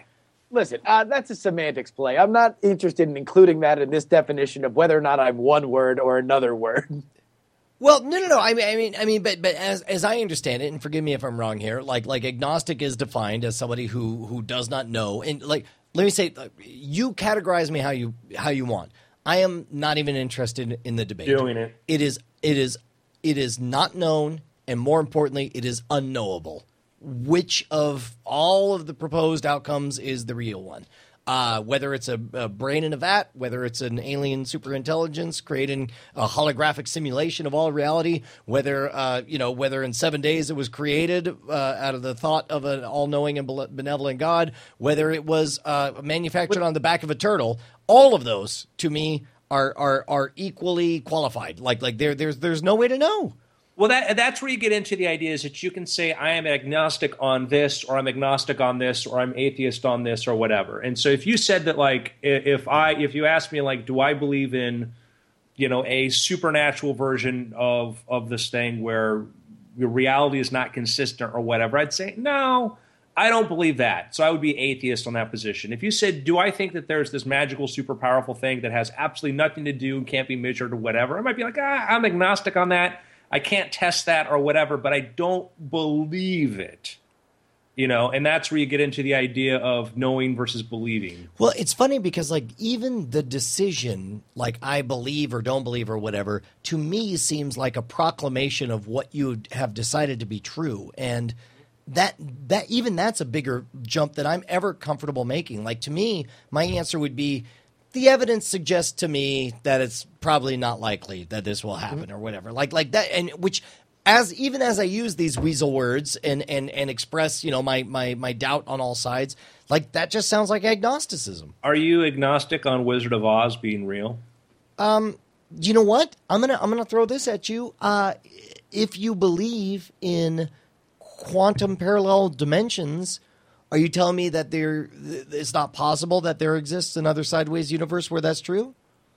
S2: listen, uh, that's a semantics play. I'm not interested in including that in this definition of whether or not I'm one word or another word.
S4: Well, no, no, no. I mean, I mean, I mean, but but as as I understand it, and forgive me if I'm wrong here, like like agnostic is defined as somebody who who does not know, and like let me say, you categorize me how you how you want. I am not even interested in the debate.
S3: Doing it.
S4: It is it is it is not known, and more importantly, it is unknowable. Which of all of the proposed outcomes is the real one? Uh, whether it's a, a brain in a vat, whether it's an alien superintelligence creating a holographic simulation of all reality, whether uh, you know whether in seven days it was created uh, out of the thought of an all-knowing and benevolent God, whether it was uh, manufactured on the back of a turtle, all of those to me are are are equally qualified. Like like there there's there's no way to know.
S3: Well, that that's where you get into the idea is that you can say I am agnostic on this, or I'm agnostic on this, or I'm atheist on this, or whatever. And so if you said that, like, if I if you asked me, like, do I believe in, you know, a supernatural version of of this thing where your reality is not consistent or whatever, I'd say no, I don't believe that. So I would be atheist on that position. If you said, do I think that there's this magical, super powerful thing that has absolutely nothing to do and can't be measured or whatever, I might be like, ah, I'm agnostic on that. I can't test that or whatever, but I don't believe it, you know, and that's where you get into the idea of knowing versus believing.
S4: Well, it's funny because, like, even the decision, like, I believe or don't believe or whatever, to me seems like a proclamation of what you have decided to be true. And that that even that's a bigger jump than I'm ever comfortable making. Like, to me, my answer would be, the evidence suggests to me that it's probably not likely that this will happen or whatever. Like like that, and which as even as I use these weasel words and and and express, you know, my my my doubt on all sides, like that just sounds like agnosticism.
S3: Are you agnostic on Wizard of Oz being real?
S4: Um, you know what? I'm gonna I'm gonna throw this at you. Uh, if you believe in quantum parallel dimensions, are you telling me that there it's not possible that there exists another sideways universe where that's true?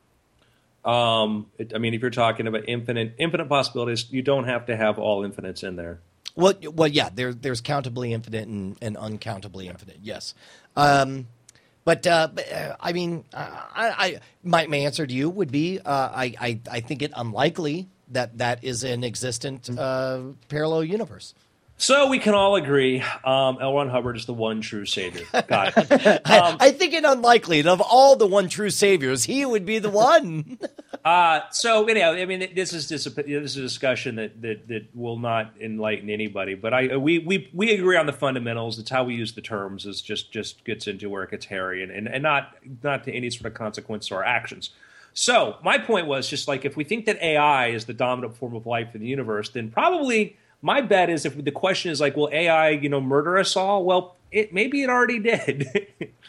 S3: Um, it, I mean, if you're talking about infinite infinite possibilities, you don't have to have all infinites in there.
S4: Well, well, yeah, there, there's countably infinite and, and uncountably infinite. Yes, um, but, uh, but uh, I mean, I, I my my answer to you would be uh, I, I I think it unlikely that that is an existent uh, parallel universe.
S3: So we can all agree um, L. Ron Hubbard is the one true savior. Got it. Um,
S4: I, I think it unlikely that of all the one true saviors, he would be the one.
S3: uh, so anyhow, I mean, this is this is a discussion that, that, that will not enlighten anybody. But I we, we we agree on the fundamentals. It's how we use the terms. Is just just gets into where it gets hairy and, and, and not not to any sort of consequence to our actions. So my point was just like if we think that A I is the dominant form of life in the universe, then probably. My bet is if the question is like, will A I, you know, murder us all? Well, it maybe it already did.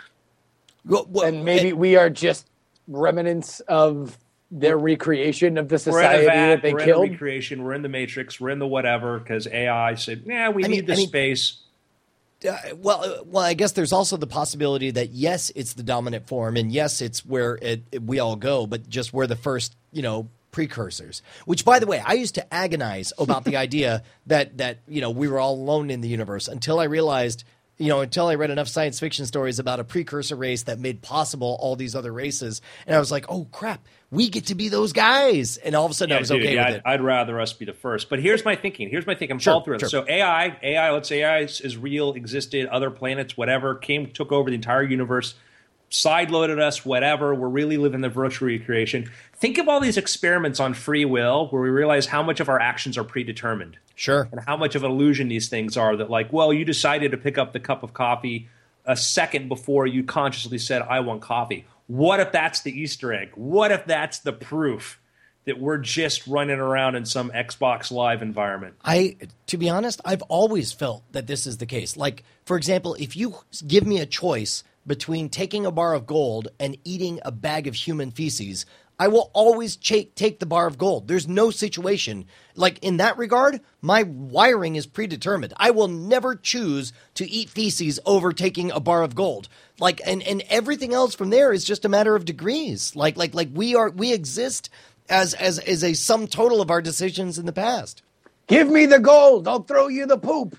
S2: well, well, and maybe it, we are just remnants of their recreation of the society
S3: vat,
S2: that they
S3: we're
S2: killed.
S3: We're in the recreation. We're in the Matrix. We're in the whatever because A I said, yeah, we
S4: I
S3: need
S4: mean,
S3: the
S4: I mean,
S3: space.
S4: Uh, well, uh, well, I guess there's also the possibility that, yes, it's the dominant form, and yes, it's where it, it, we all go, but just we're the first, you know, precursors, which, by the way, I used to agonize about the idea that, that, you know, we were all alone in the universe until I realized, you know, until I read enough science fiction stories about a precursor race that made possible all these other races. And I was like, oh, crap, we get to be those guys. And all of a sudden
S3: yeah,
S4: I was
S3: dude,
S4: okay
S3: yeah,
S4: with
S3: I'd,
S4: it.
S3: I'd rather us be the first. But here's my thinking. Here's my thinking. I'm
S4: Sure,
S3: fall through it.
S4: sure.
S3: So A I, A I, let's say A I is, is real, existed, other planets, whatever, came, took over the entire universe, side-loaded us, whatever. We're really living the virtual recreation. Think of all these experiments on free will where we realize how much of our actions are predetermined.
S4: Sure.
S3: And how much of an illusion these things are that, like, well, you decided to pick up the cup of coffee a second before you consciously said, I want coffee. What if that's the Easter egg? What if that's the proof that we're just running around in some Xbox Live environment?
S4: I, to be honest, I've always felt that this is the case. Like, for example, if you give me a choice between taking a bar of gold and eating a bag of human feces, I will always ch- take the bar of gold. There's no situation. Like, in that regard, my wiring is predetermined. I will never choose to eat feces over taking a bar of gold. Like, and, and everything else from there is just a matter of degrees. Like, like, like we are, we exist as, as, as a sum total of our decisions in the past.
S2: Give me the gold. I'll throw you the poop.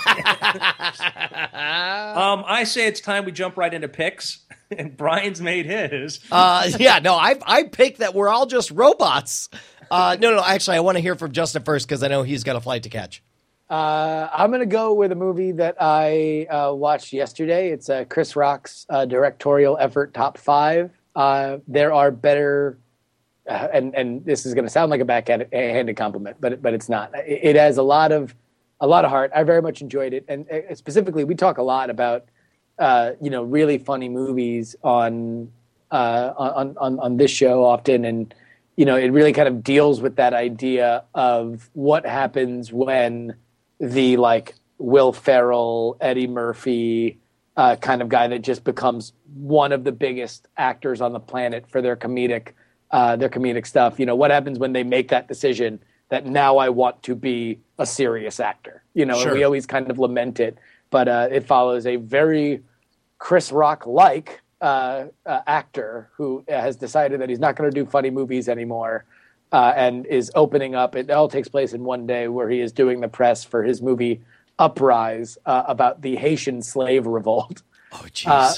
S3: um, I say it's time we jump right into picks, and Brian's made his.
S4: Uh, yeah, no, I I picked that we're all just robots. Uh, no, no, actually, I want to hear from Justin first because I know he's got a flight to catch.
S2: Uh, I'm going to go with a movie that I uh, watched yesterday. It's uh, Chris Rock's uh, directorial effort top five. Uh, there are better, uh, and and this is going to sound like a backhanded compliment, but but it's not. It, it has a lot of a lot of heart. I very much enjoyed it, and uh, specifically, we talk a lot about uh, you know really funny movies on uh, on on on this show often, and you know it really kind of deals with that idea of what happens when the like Will Ferrell, Eddie Murphy uh, kind of guy that just becomes one of the biggest actors on the planet for their comedic, uh, their comedic stuff. You know, what happens when they make that decision that now I want to be a serious actor? You know,
S4: Sure.
S2: and we always kind of lament it, but uh, it follows a very Chris Rock-like uh, uh, actor who has decided that he's not going to do funny movies anymore. Uh, and is opening up. It all takes place in one day where he is doing the press for his movie Uprise uh, about the Haitian slave revolt.
S4: Oh, jeez.
S2: Uh,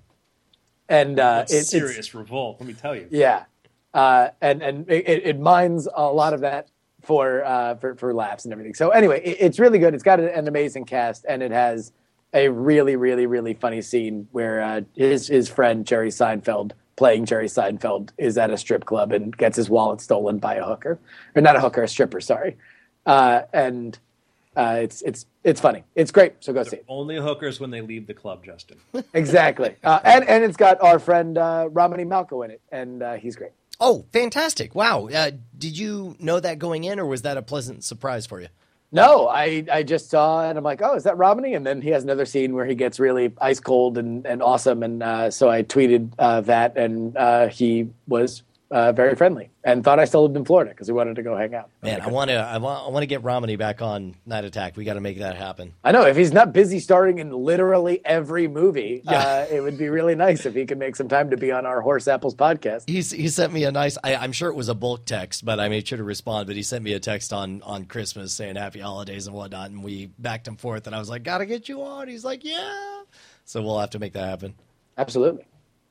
S2: and uh,
S3: It's
S2: it,
S3: a serious revolt, let me tell you.
S2: yeah, uh, and and it, it mines a lot of that for uh, for for laughs and everything. So anyway, it, it's really good. It's got an, an amazing cast, and it has a really really really funny scene where uh, his his friend Jerry Seinfeld, playing Jerry Seinfeld, is at a strip club and gets his wallet stolen by a hooker, or not a hooker, a stripper. Sorry, uh, and uh, it's it's it's funny. It's great. So go see it.
S3: Only hookers when they leave the club, Justin.
S2: Exactly, uh, and and it's got our friend uh, Romany Malco in it, and uh, he's great.
S4: Oh, fantastic. Wow. Uh, did you know that going in, or was that a pleasant surprise for you?
S2: No, I, I just saw and I'm like, oh, is that Romany? And then he has another scene where he gets really ice cold and, and awesome. And uh, so I tweeted uh, that, and uh, he was uh, very friendly and thought I still lived in Florida because he wanted to go hang out.
S4: Man, I want to I want I want to get Romany back on Night Attack. We got to make that happen.
S2: I know, if he's not busy starring in literally every movie,
S4: Yeah.
S2: uh, it would be really nice if he could make some time to be on our Horse Apples podcast.
S4: He's, he sent me a nice, I, I'm sure it was a bulk text, but I made sure to respond. But he sent me a text on, on Christmas saying happy holidays and whatnot. And we backed and forth. And I was like, got to get you on. He's like, yeah. So we'll have to make that happen.
S2: Absolutely.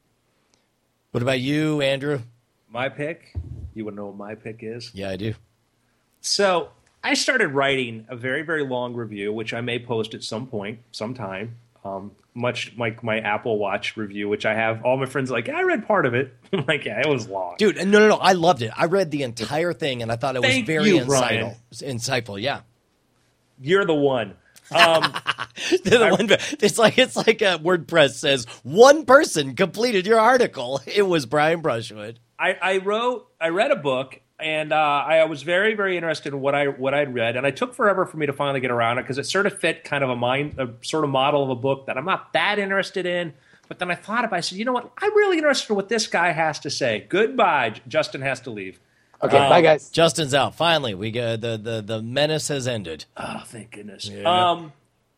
S4: What about you, Andrew?
S3: My pick? You want to know what my pick is?
S4: Yeah, I do.
S3: So I started writing a very, very long review, which I may post at some point, sometime. Um, much like my Apple Watch review, which I have all my friends are like, I read part of it. I'm like, yeah, it was long.
S4: Dude, no, no, no. I loved it. I read the entire thing, and I thought it was
S3: Thank
S4: very
S3: you, Brian.
S4: insightful. Insightful, yeah.
S3: You're the one. Um,
S4: The one- it's like it's like a WordPress says one person completed your article. It was Brian Brushwood.
S3: I, I wrote, I read a book, and uh, I was very, very interested in what I what I'd read, and it took forever for me to finally get around it because it sort of fit kind of a mind, a sort of model of a book that I'm not that interested in. But then I thought about it. I said, you know what? I'm really interested in what this guy has to say. Goodbye. Justin has to leave.
S2: Okay,
S3: Um,
S2: bye, guys.
S4: Justin's out. Finally, we get the the the menace has ended.
S3: Oh, thank goodness.
S4: Yeah.
S3: Um,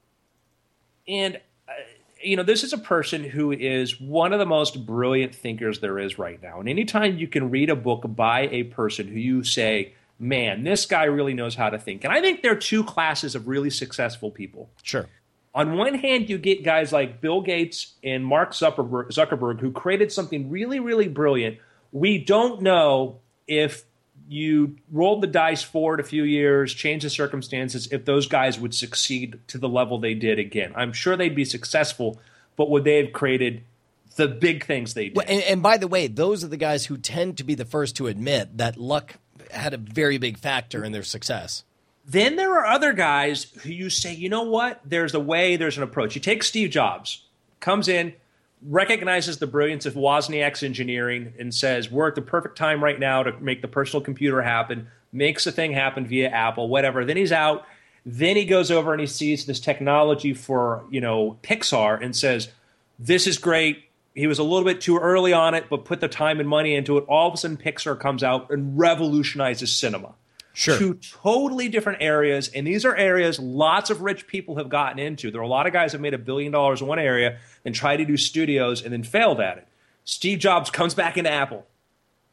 S3: and, uh, you know, this is a person who is one of the most brilliant thinkers there is right now. And anytime you can read a book by a person who you say, man, this guy really knows how to think. And I think there are two classes of really successful people.
S4: Sure.
S3: On one hand, you get guys like Bill Gates and Mark Zuckerberg, Zuckerberg who created something really, really brilliant. We don't know if you rolled the dice forward a few years, changed the circumstances, if those guys would succeed to the level they did again. I'm sure they'd be successful, but would they have created the big things they did?
S4: Well, and, and by the way, those are the guys who tend to be the first to admit that luck had a very big factor in their success.
S3: Then there are other guys who you say, you know what? There's a way, there's an approach. You take Steve Jobs, comes in, recognizes the brilliance of Wozniak's engineering and says, we're at the perfect time right now to make the personal computer happen, makes the thing happen via Apple, whatever. Then he's out. Then he goes over and he sees this technology for, you know, Pixar and says, this is great. He was a little bit too early on it, but put the time and money into it. All of a sudden, Pixar comes out and revolutionizes cinema.
S4: Sure.
S3: Two totally different areas, and these are areas lots of rich people have gotten into. There are a lot of guys that made a billion dollars in one area and tried to do studios and then failed at it. Steve Jobs comes back into Apple,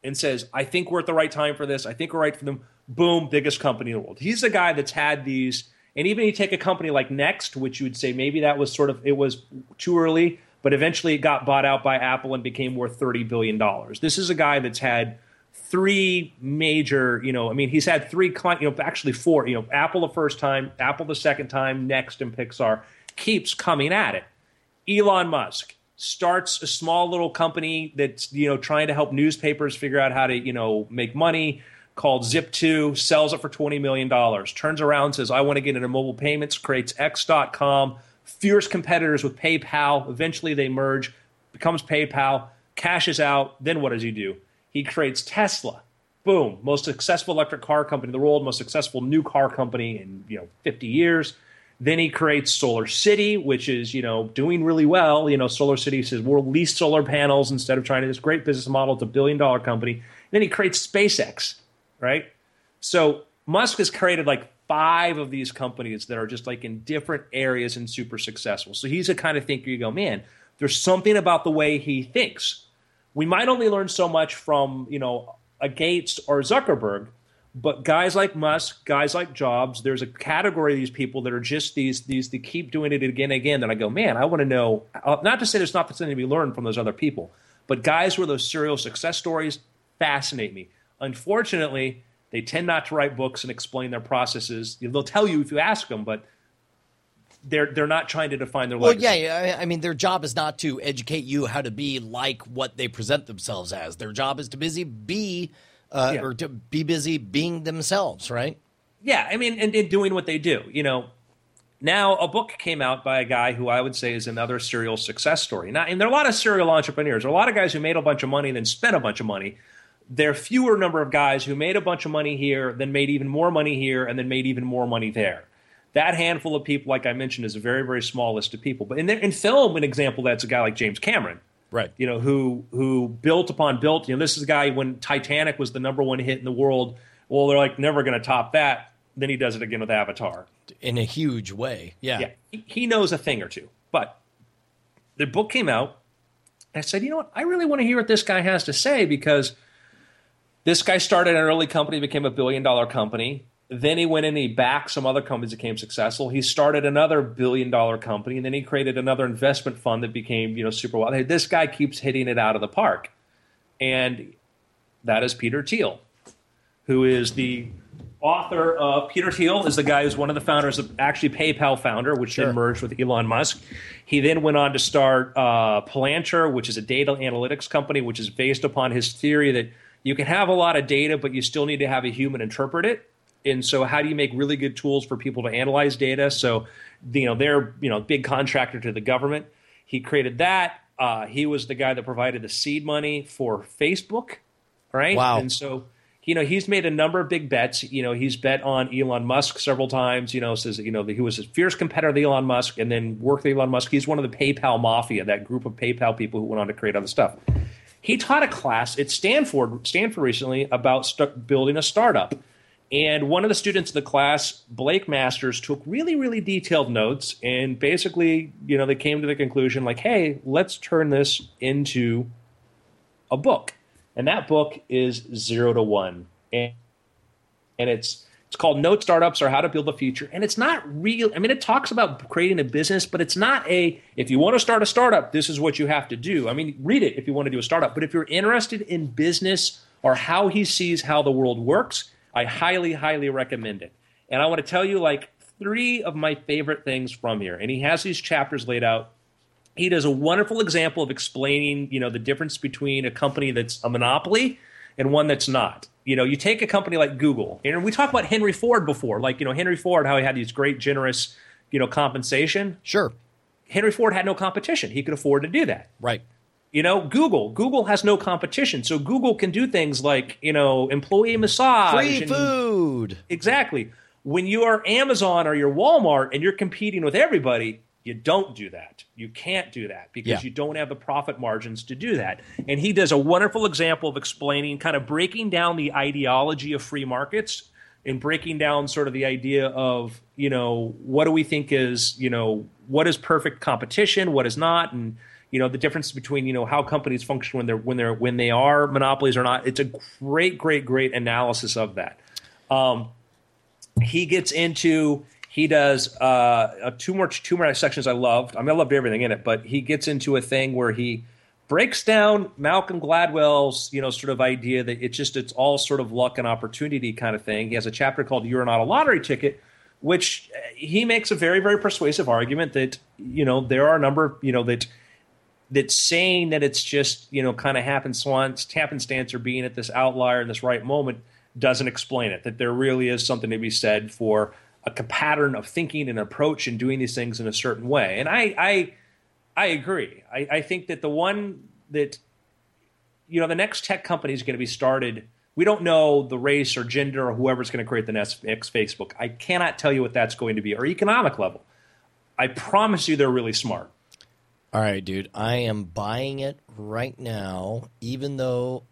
S3: and says, I think we're at the right time for this. I think we're right for them. Boom, biggest company in the world. He's the guy that's had these, and even you take a company like Next, which you would say maybe that was sort of, it was too early, but eventually it got bought out by Apple and became worth thirty billion dollars. This is a guy that's had three major, you know, I mean, he's had three, you know, actually four, you know, Apple the first time, Apple the second time, Next and Pixar, keeps coming at it. Elon Musk starts a small little company that's, you know, trying to help newspapers figure out how to, you know, make money, called Zip two, sells it for twenty million dollars, turns around, says, I want to get into mobile payments, creates X dot com, fierce competitors with PayPal. Eventually they merge, becomes PayPal, cashes out. Then what does he do? He creates Tesla. Boom, most successful electric car company in the world, most successful new car company in, you know, fifty years. Then he creates Solar City, which is, you know, doing really well. You know, Solar City says we'll lease solar panels instead of trying to this great business model. It's a billion dollar company. Then he creates SpaceX, right? So Musk has created like five of these companies that are just like in different areas and super successful. So he's a kind of thinker you go, man, there's something about the way he thinks. We might only learn so much from, you know, a Gates or Zuckerberg, but guys like Musk, guys like Jobs, there's a category of these people that are just these, these, they keep doing it again and again. That I go, man, I want to know, not to say there's not something to be learned from those other people, but guys who are those serial success stories fascinate me. Unfortunately, they tend not to write books and explain their processes. They'll tell you if you ask them, but they're they're not trying to define their legacy.
S4: Well, yeah, I mean, their job is not to educate you how to be like what they present themselves as. Their job is to busy be uh,
S3: Yeah.
S4: or to be busy being themselves, right?
S3: Yeah, I mean, and, and doing what they do. You know, now a book came out by a guy who I would say is another serial success story. Now, and there are a lot of serial entrepreneurs. There are a lot of guys who made a bunch of money and then spent a bunch of money. There are fewer number of guys who made a bunch of money here, then made even more money here, and then made even more money there. That handful of people, like I mentioned, is a very, very small list of people. But in, in film, an example that's a guy like James Cameron,
S4: Right.
S3: you know, who who built upon built. You know, this is a guy when Titanic was the number one hit in the world. Well, they're like never going to top that. Then he does it again with Avatar.
S4: In a huge way. Yeah.
S3: Yeah, he, he knows a thing or two. But the book came out, and I said, you know what? I really want to hear what this guy has to say, because this guy started an early company, became a billion dollar company. Then he went in and he backed some other companies that became successful. He started another billion dollar company, and then he created another investment fund that became, you know, super well. This guy keeps hitting it out of the park. And that is Peter Thiel, who is the author of Peter Thiel is the guy who's one of the founders of actually PayPal founder, which
S4: Sure.
S3: then merged with Elon Musk. He then went on to start uh, Palantir, which is a data analytics company, which is based upon his theory that you can have a lot of data, but you still need to have a human interpret it. And so how do you make really good tools for people to analyze data? So, you know, they're, you know, big contractor to the government. He created that. Uh, he was the guy that provided the seed money for Facebook, right?
S4: Wow.
S3: And so, you know, he's made a number of big bets. You know, he's bet on Elon Musk several times, you know, says, you know, he was a fierce competitor to Elon Musk and then worked with Elon Musk. He's one of the PayPal mafia, that group of PayPal people who went on to create other stuff. He taught a class at Stanford, Stanford recently about st- building a startup. And one of the students in the class, Blake Masters, took really, really detailed notes. And basically, you know, they came to the conclusion like, hey, let's turn this into a book. And that book is Zero to One. And, and it's it's called Note Startups or How to Build the Future. And it's not real. I mean, it talks about creating a business, but it's not a, if you want to start a startup, this is what you have to do. I mean, read it if you want to do a startup. But if you're interested in business or how he sees how the world works, I highly, highly recommend it. And I want to tell you like three of my favorite things from here. And he has these chapters laid out. He does a wonderful example of explaining, you know, the difference between a company that's a monopoly and one that's not. You know, you take a company like Google, and we talked about Henry Ford before, like, you know, Henry Ford, how he had these great, generous, you know, compensation.
S4: Sure.
S3: Henry Ford had no competition. He could afford to do that.
S4: Right.
S3: You know, Google. Google has no competition. So Google can do things like, you know, employee massage.
S4: Free
S3: and,
S4: food.
S3: Exactly. When you are Amazon or you're Walmart and you're competing with everybody, you don't do that. You can't do that because
S4: Yeah.
S3: you don't have the profit margins to do that. And he does a wonderful example of explaining, kind of breaking down the ideology of free markets and breaking down sort of the idea of, you know, what do we think is, you know, what is perfect competition, what is not, and you know, the difference between, you know, how companies function when they're when they're when they are monopolies or not. It's a great, great, great analysis of that. Um, he gets into he does uh, two more two more sections I loved. I mean, I loved everything in it, but he gets into a thing where he breaks down Malcolm Gladwell's, you know, sort of idea that it's just it's all sort of luck and opportunity kind of thing. He has a chapter called "You're Not a Lottery Ticket," which he makes a very, very persuasive argument that, you know, there are a number of, you know, that that saying that it's just, you know, kind of happenstance, happenstance or being at this outlier in this right moment doesn't explain it, that there really is something to be said for a pattern of thinking and approach and doing these things in a certain way. And I I, I agree. I, I think that the one that, you know, the next tech company is going to be started, we don't know the race or gender or whoever's going to create the next Facebook. I cannot tell you what that's going to be, or economic level. I promise you they're really smart.
S4: All right, dude. I am buying it right now, even though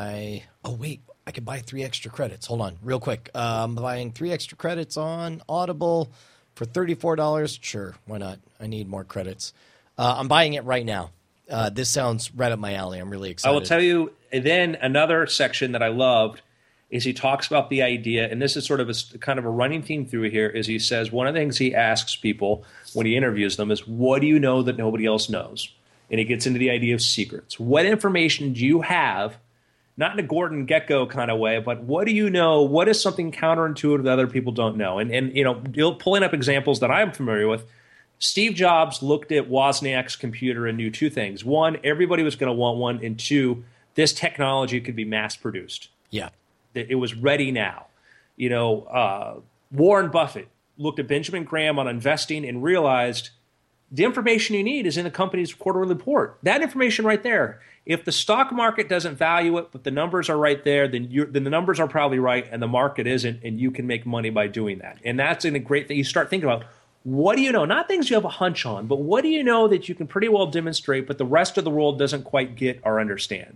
S4: I – oh, wait. I could buy three extra credits. Hold on, real quick. Uh, I'm buying three extra credits on Audible for thirty-four dollars. Sure, why not? I need more credits. Uh, I'm buying it right now. Uh, this sounds right up my alley. I'm really excited.
S3: I will tell you, then another section that I loved is he talks about the idea, and this is sort of a kind of a running theme through here, is he says one of the things he asks people when he interviews them is, what do you know that nobody else knows? And he gets into the idea of secrets. What information do you have, not in a Gordon Gekko kind of way, but what do you know? What is something counterintuitive that other people don't know? And, and you know, pulling up examples that I'm familiar with, Steve Jobs looked at Wozniak's computer and knew two things. One, everybody was going to want one. And two, this technology could be mass-produced.
S4: Yeah.
S3: It was ready now. You know, uh, Warren Buffett looked at Benjamin Graham on investing and realized the information you need is in the company's quarterly report. That information right there. If the stock market doesn't value it, but the numbers are right there, then you're, then the numbers are probably right and the market isn't, and you can make money by doing that. And that's a great thing. You start thinking about, what do you know? Not things you have a hunch on, but what do you know that you can pretty well demonstrate, but the rest of the world doesn't quite get or understand?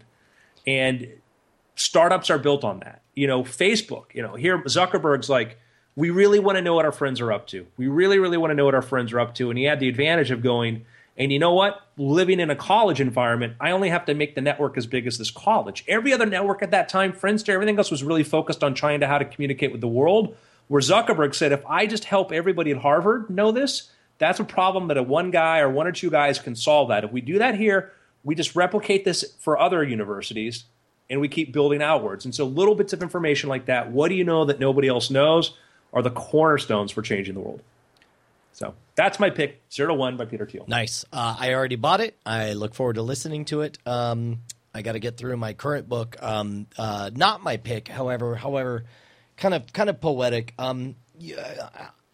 S3: And startups are built on that. You know, Facebook, you know, here Zuckerberg's like, we really want to know what our friends are up to. We really, really want to know what our friends are up to. And he had the advantage of going, and you know what? Living in a college environment, I only have to make the network as big as this college. Every other network at that time, Friendster, everything else was really focused on trying to how to communicate with the world. Where Zuckerberg said, if I just help everybody at Harvard know this, that's a problem that a one guy or one or two guys can solve that. If we do that here, we just replicate this for other universities, and we keep building outwards. And so little bits of information like that, what do you know that nobody else knows, are the cornerstones for changing the world. So that's my pick, Zero to One by Peter Thiel.
S4: Nice. Uh, I already bought it. I look forward to listening to it. Um, I got to get through my current book. Um, uh, not my pick, however, however, kind of kind of poetic. Um, yeah,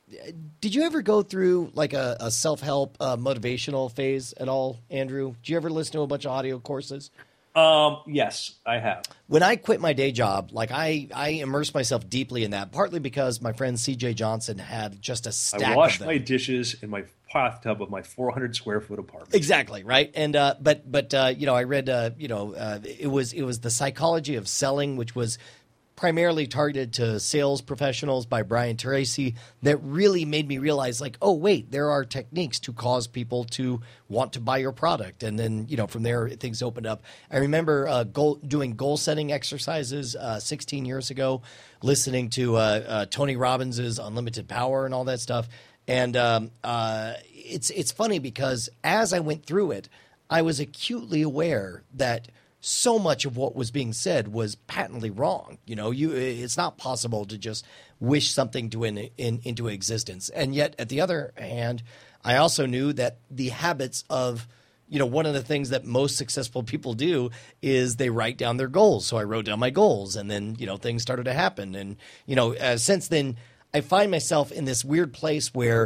S4: did you ever go through like a, a self-help uh, motivational phase at all, Andrew? Did you ever listen to a bunch of audio courses?
S3: Um, yes, I have.
S4: When I quit my day job, like I, I immersed myself deeply in that, partly because my friend C J Johnson had just a stack
S3: I washed
S4: of them.
S3: my dishes in my bathtub of my four hundred square foot apartment.
S4: Exactly, right? And uh, but but uh, you know, I read uh, you know, uh, it was it was The Psychology of Selling, which was primarily targeted to sales professionals by Brian Tracy, that really made me realize, like, oh, wait, there are techniques to cause people to want to buy your product. And then, you know, from there, things opened up. I remember uh, goal, doing goal-setting exercises uh, sixteen years ago, listening to uh, uh, Tony Robbins' Unlimited Power and all that stuff. And um, uh, it's it's funny because as I went through it, I was acutely aware that so much of what was being said was patently wrong. You know, you it's not possible to just wish something to in, in, into existence. And yet, at the other hand, I also knew that the habits of, you know, one of the things that most successful people do is they write down their goals. So I wrote down my goals, and then, you know, things started to happen. And, you know, uh, since then, I find myself in this weird place where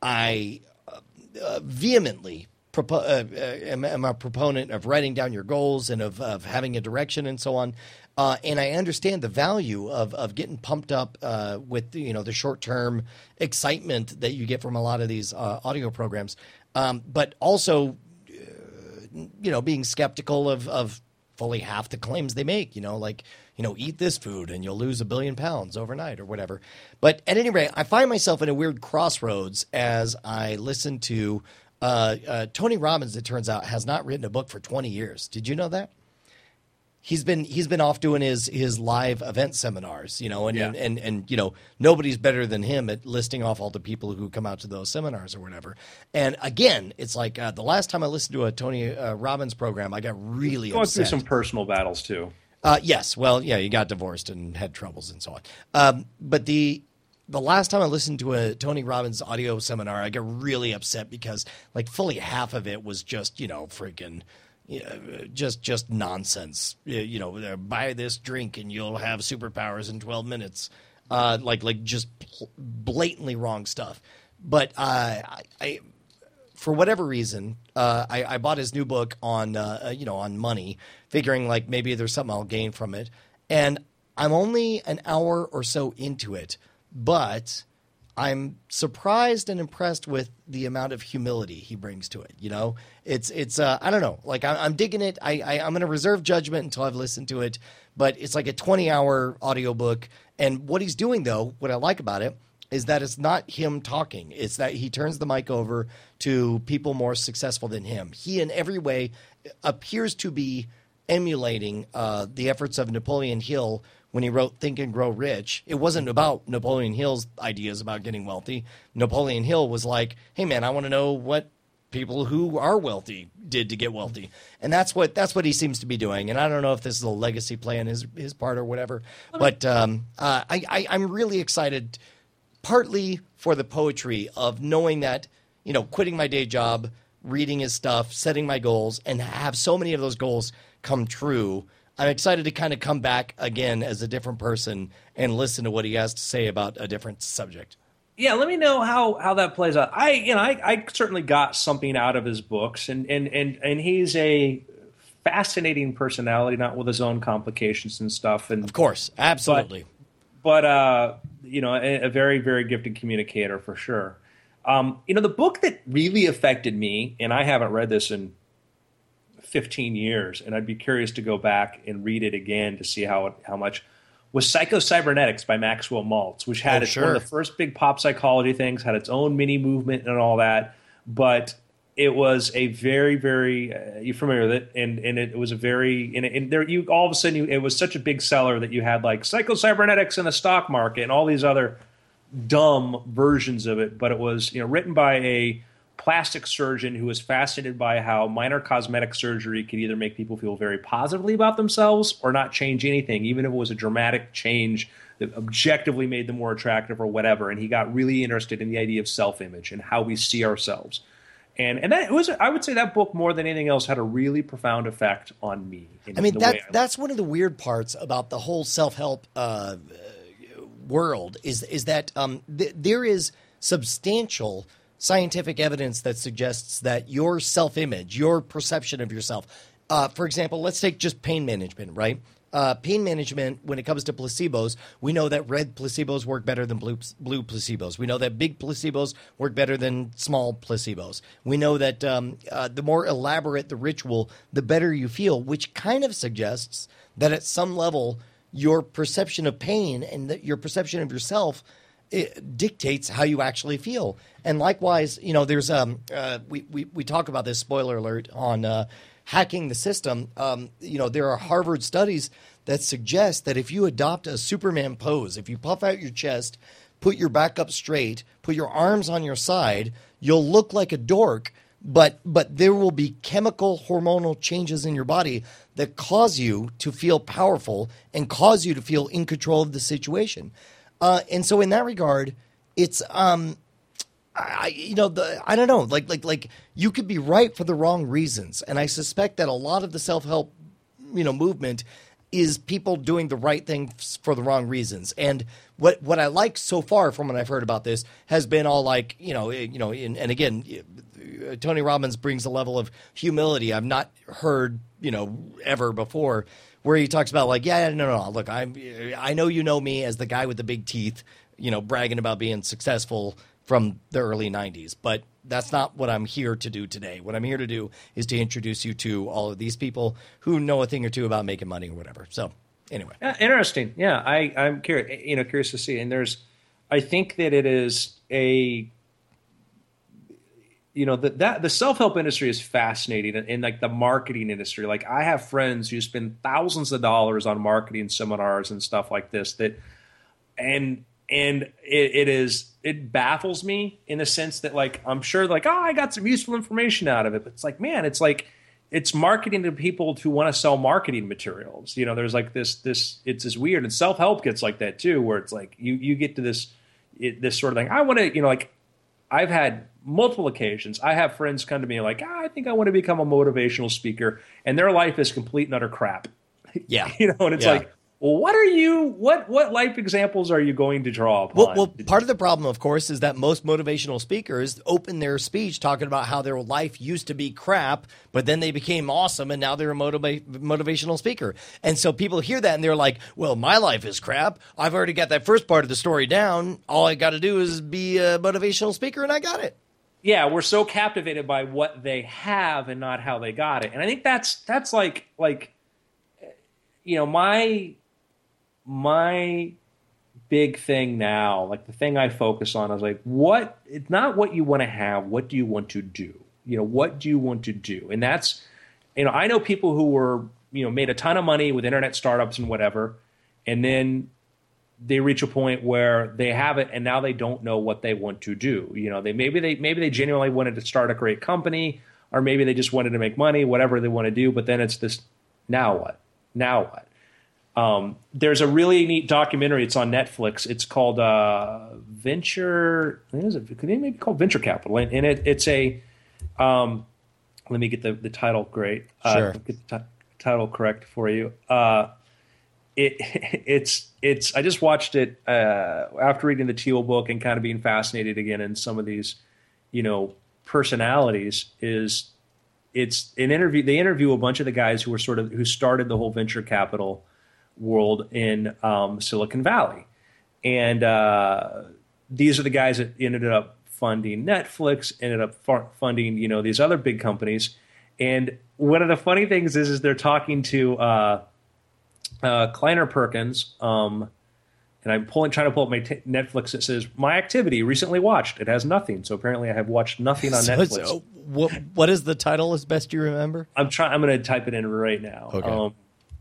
S4: I uh, uh, vehemently Propo- uh, am, am a proponent of writing down your goals and of, of having a direction and so on. Uh, and I understand the value of, of getting pumped up uh, with, you know, the short-term excitement that you get from a lot of these uh, audio programs. Um, but also, uh, you know, being skeptical of, of fully half the claims they make, you know, like, you know, eat this food and you'll lose a billion pounds overnight or whatever. But at any rate, I find myself in a weird crossroads as I listen to Uh, uh, Tony Robbins, it turns out, has not written a book for twenty years. Did you know that? He's been he's been off doing his his live event seminars, you know, and,
S3: Yeah.
S4: and, and and you know, nobody's better than him at listing off all the people who come out to those seminars or whatever. And again, it's like uh, the last time I listened to a Tony uh, Robbins program, I got really
S3: Going through
S4: upset.
S3: some personal battles too.
S4: Uh, yes, well, yeah, he got divorced and had troubles and so on. Um, but the the last time I listened to a Tony Robbins audio seminar, I got really upset because like fully half of it was just, you know, freaking, you know, just just nonsense. You you know, uh, buy this drink and you'll have superpowers in twelve minutes. Uh, like like just pl- blatantly wrong stuff. But uh, I. I for whatever reason, uh, I, I bought his new book on, uh, you know, on money, figuring like maybe there's something I'll gain from it. And I'm only an hour or so into it, but I'm surprised and impressed with the amount of humility he brings to it. You know, it's it's uh, I don't know, like I, I'm digging it. I, I I'm going to reserve judgment until I've listened to it, but it's like a twenty hour audiobook. And what he's doing though, what I like about it, is that it's not him talking. It's that he turns the mic over to people more successful than him. He, in every way, appears to be emulating uh, the efforts of Napoleon Hill when he wrote Think and Grow Rich. It wasn't about Napoleon Hill's ideas about getting wealthy. Napoleon Hill was like, hey, man, I want to know what people who are wealthy did to get wealthy. And that's what that's what he seems to be doing. And I don't know if this is a legacy play on his, his part or whatever. But um, uh, I, I, I'm really excited partly for the poetry of knowing that, you know, quitting my day job, reading his stuff, setting my goals, and have so many of those goals come true. I'm excited to kind of come back again as a different person and listen to what he has to say about a different subject.
S3: Yeah, let me know how, how that plays out. I you know I, I certainly got something out of his books, and, and, and, and he's a fascinating personality, not with his own complications and stuff. And
S4: Of course, absolutely.
S3: But, but uh, you know, a, a very, very gifted communicator for sure. Um, you know, the book that really affected me, and I haven't read this in fifteen years, and I'd be curious to go back and read it again to see how it, how much, was Psycho-Cybernetics by Maxwell Maltz, which had
S4: Oh,
S3: its,
S4: sure.
S3: one of the first big pop psychology things, had its own mini movement and all that, but it was a very, very uh, you're familiar with it, and and it was a very and, and there you all of a sudden you, it was such a big seller that you had like Psycho-Cybernetics in the stock market and all these other dumb versions of it. But it was, you know, written by a plastic surgeon who was fascinated by how minor cosmetic surgery could either make people feel very positively about themselves or not change anything, even if it was a dramatic change that objectively made them more attractive or whatever. And he got really interested in the idea of self-image and how we see ourselves. And and that it was, I would say that book more than anything else had a really profound effect on me. In
S4: I mean,
S3: the
S4: that,
S3: way I
S4: that's one of the weird parts about the whole self-help uh, world is is that um, th- there is substantial scientific evidence that suggests that your self-image, your perception of yourself, uh, for example, let's take just pain management, right? Uh, pain management, when it comes to placebos, we know that red placebos work better than blue, blue placebos. We know that big placebos work better than small placebos. We know that um, uh, the more elaborate the ritual, the better you feel, which kind of suggests that at some level, your perception of pain and that your perception of yourself it dictates how you actually feel. And likewise, you know, there's um uh, we, we we talk about this, spoiler alert, on uh, hacking the system. Um, you know, there are Harvard studies that suggest that if you adopt a Superman pose, if you puff out your chest, put your back up straight, put your arms on your side, you'll look like a dork, but but there will be chemical hormonal changes in your body that cause you to feel powerful and cause you to feel in control of the situation. Uh, and so in that regard, it's, um, I, you know, the, I don't know, like, like, like you could be right for the wrong reasons. And I suspect that a lot of the self-help, you know, movement is people doing the right thing for the wrong reasons. And what, what I like so far from what I've heard about this has been all like, you know, you know, in, and again, Tony Robbins brings a level of humility I've not heard, you know, ever before, where he talks about like, yeah, no, no, no, look, I'm, I know you know me as the guy with the big teeth, you know, bragging about being successful from the early nineties, but that's not what I'm here to do today. What I'm here to do is to introduce you to all of these people who know a thing or two about making money or whatever. So anyway.
S3: Yeah, interesting. Yeah, I, I'm curious, you know, curious to see. And there's, I think that it is a, you know, the, that the self-help industry is fascinating, and, and like the marketing industry. Like I have friends who spend thousands of dollars on marketing seminars and stuff like this. That, and and it, it is it baffles me in the sense that like I'm sure like oh I got some useful information out of it, but it's like man, it's like it's marketing to people who want to sell marketing materials. You know, there's like this this it's this weird, and self-help gets like that too, where it's like you you get to this it, this sort of thing. I want to you know like. I've had multiple occasions. I have friends come to me like, ah, I think I want to become a motivational speaker, and their life is complete and utter crap.
S4: Yeah,
S3: you know, and it's
S4: yeah.
S3: like, well, what are you? What what life examples are you going to draw upon?
S4: Well, well, part of the problem, of course, is that most motivational speakers open their speech talking about how their life used to be crap, but then they became awesome, and now they're a motiva- motivational speaker. And so people hear that, and they're like, well, my life is crap. I've already got that first part of the story down. All I got to do is be a motivational speaker, and I got it.
S3: Yeah, we're so captivated by what they have and not how they got it. And I think that's that's like like, you know, my my big thing now, like the thing I focus on is like what it's not what you want to have, what do you want to do? You know, what do you want to do? And that's, you know, I know people who were, you know, made a ton of money with internet startups and whatever, and then they reach a point where they have it and now they don't know what they want to do. You know, they maybe they maybe they genuinely wanted to start a great company, or maybe they just wanted to make money, whatever they want to do, but then it's this now what? Now what? Um, there's a really neat documentary. It's on Netflix. It's called uh, Venture. What is it? Could it maybe called Venture Capital? And, and it, it's a. Um, let me get the, the title great. Uh,
S4: sure.
S3: Get the t- title correct for you. Uh, it it's it's. I just watched it uh, after reading the Thiel book and kind of being fascinated again in some of these, you know, personalities. Is it's an interview. They interview a bunch of the guys who were sort of who started the whole venture capital world in um, Silicon Valley, and uh, these are the guys that ended up funding Netflix, ended up far- funding you know these other big companies. And one of the funny things is, is they're talking to uh, uh, Kleiner Perkins, um, and I'm pulling trying to pull up my t- Netflix. It says my activity recently watched. It has nothing, so apparently I have watched nothing on
S4: so,
S3: Netflix.
S4: So what, what is the title, as best you remember?
S3: I'm trying. I'm going to type it in right now.
S4: Okay.
S3: Um,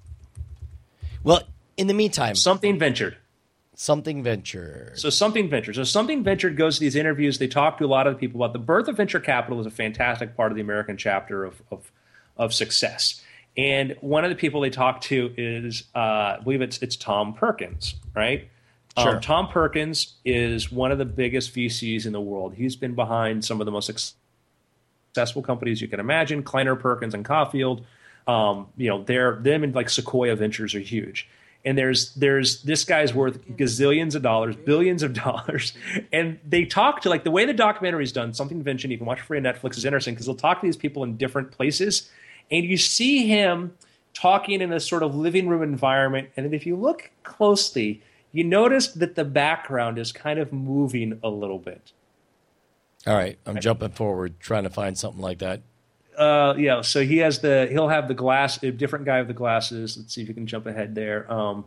S4: Well, in the meantime,
S3: something ventured.
S4: Something ventured.
S3: So something ventured. So something ventured goes to these interviews. They talk to a lot of people about the birth of venture capital is a fantastic part of the American chapter of of, of success. And one of the people they talk to is, uh, I believe it's it's Tom Perkins, right?
S4: Sure.
S3: Um, Tom Perkins is one of the biggest V Cs in the world. He's been behind some of the most successful companies you can imagine. Kleiner Perkins and Caulfield. Um, you know, they're them and like Sequoia Ventures are huge. And there's there's this guy's worth gazillions of dollars, billions of dollars. And they talk to like the way the documentary is done, something venture, you can watch for free on Netflix, is interesting because they'll talk to these people in different places. And you see him talking in a sort of living room environment. And if you look closely, you notice that the background is kind of moving a little bit.
S4: All right. I'm jumping forward, trying to find something like that.
S3: Uh, yeah, so he has the he'll have the glass, a different guy with the glasses. Let's see if you can jump ahead there. Um,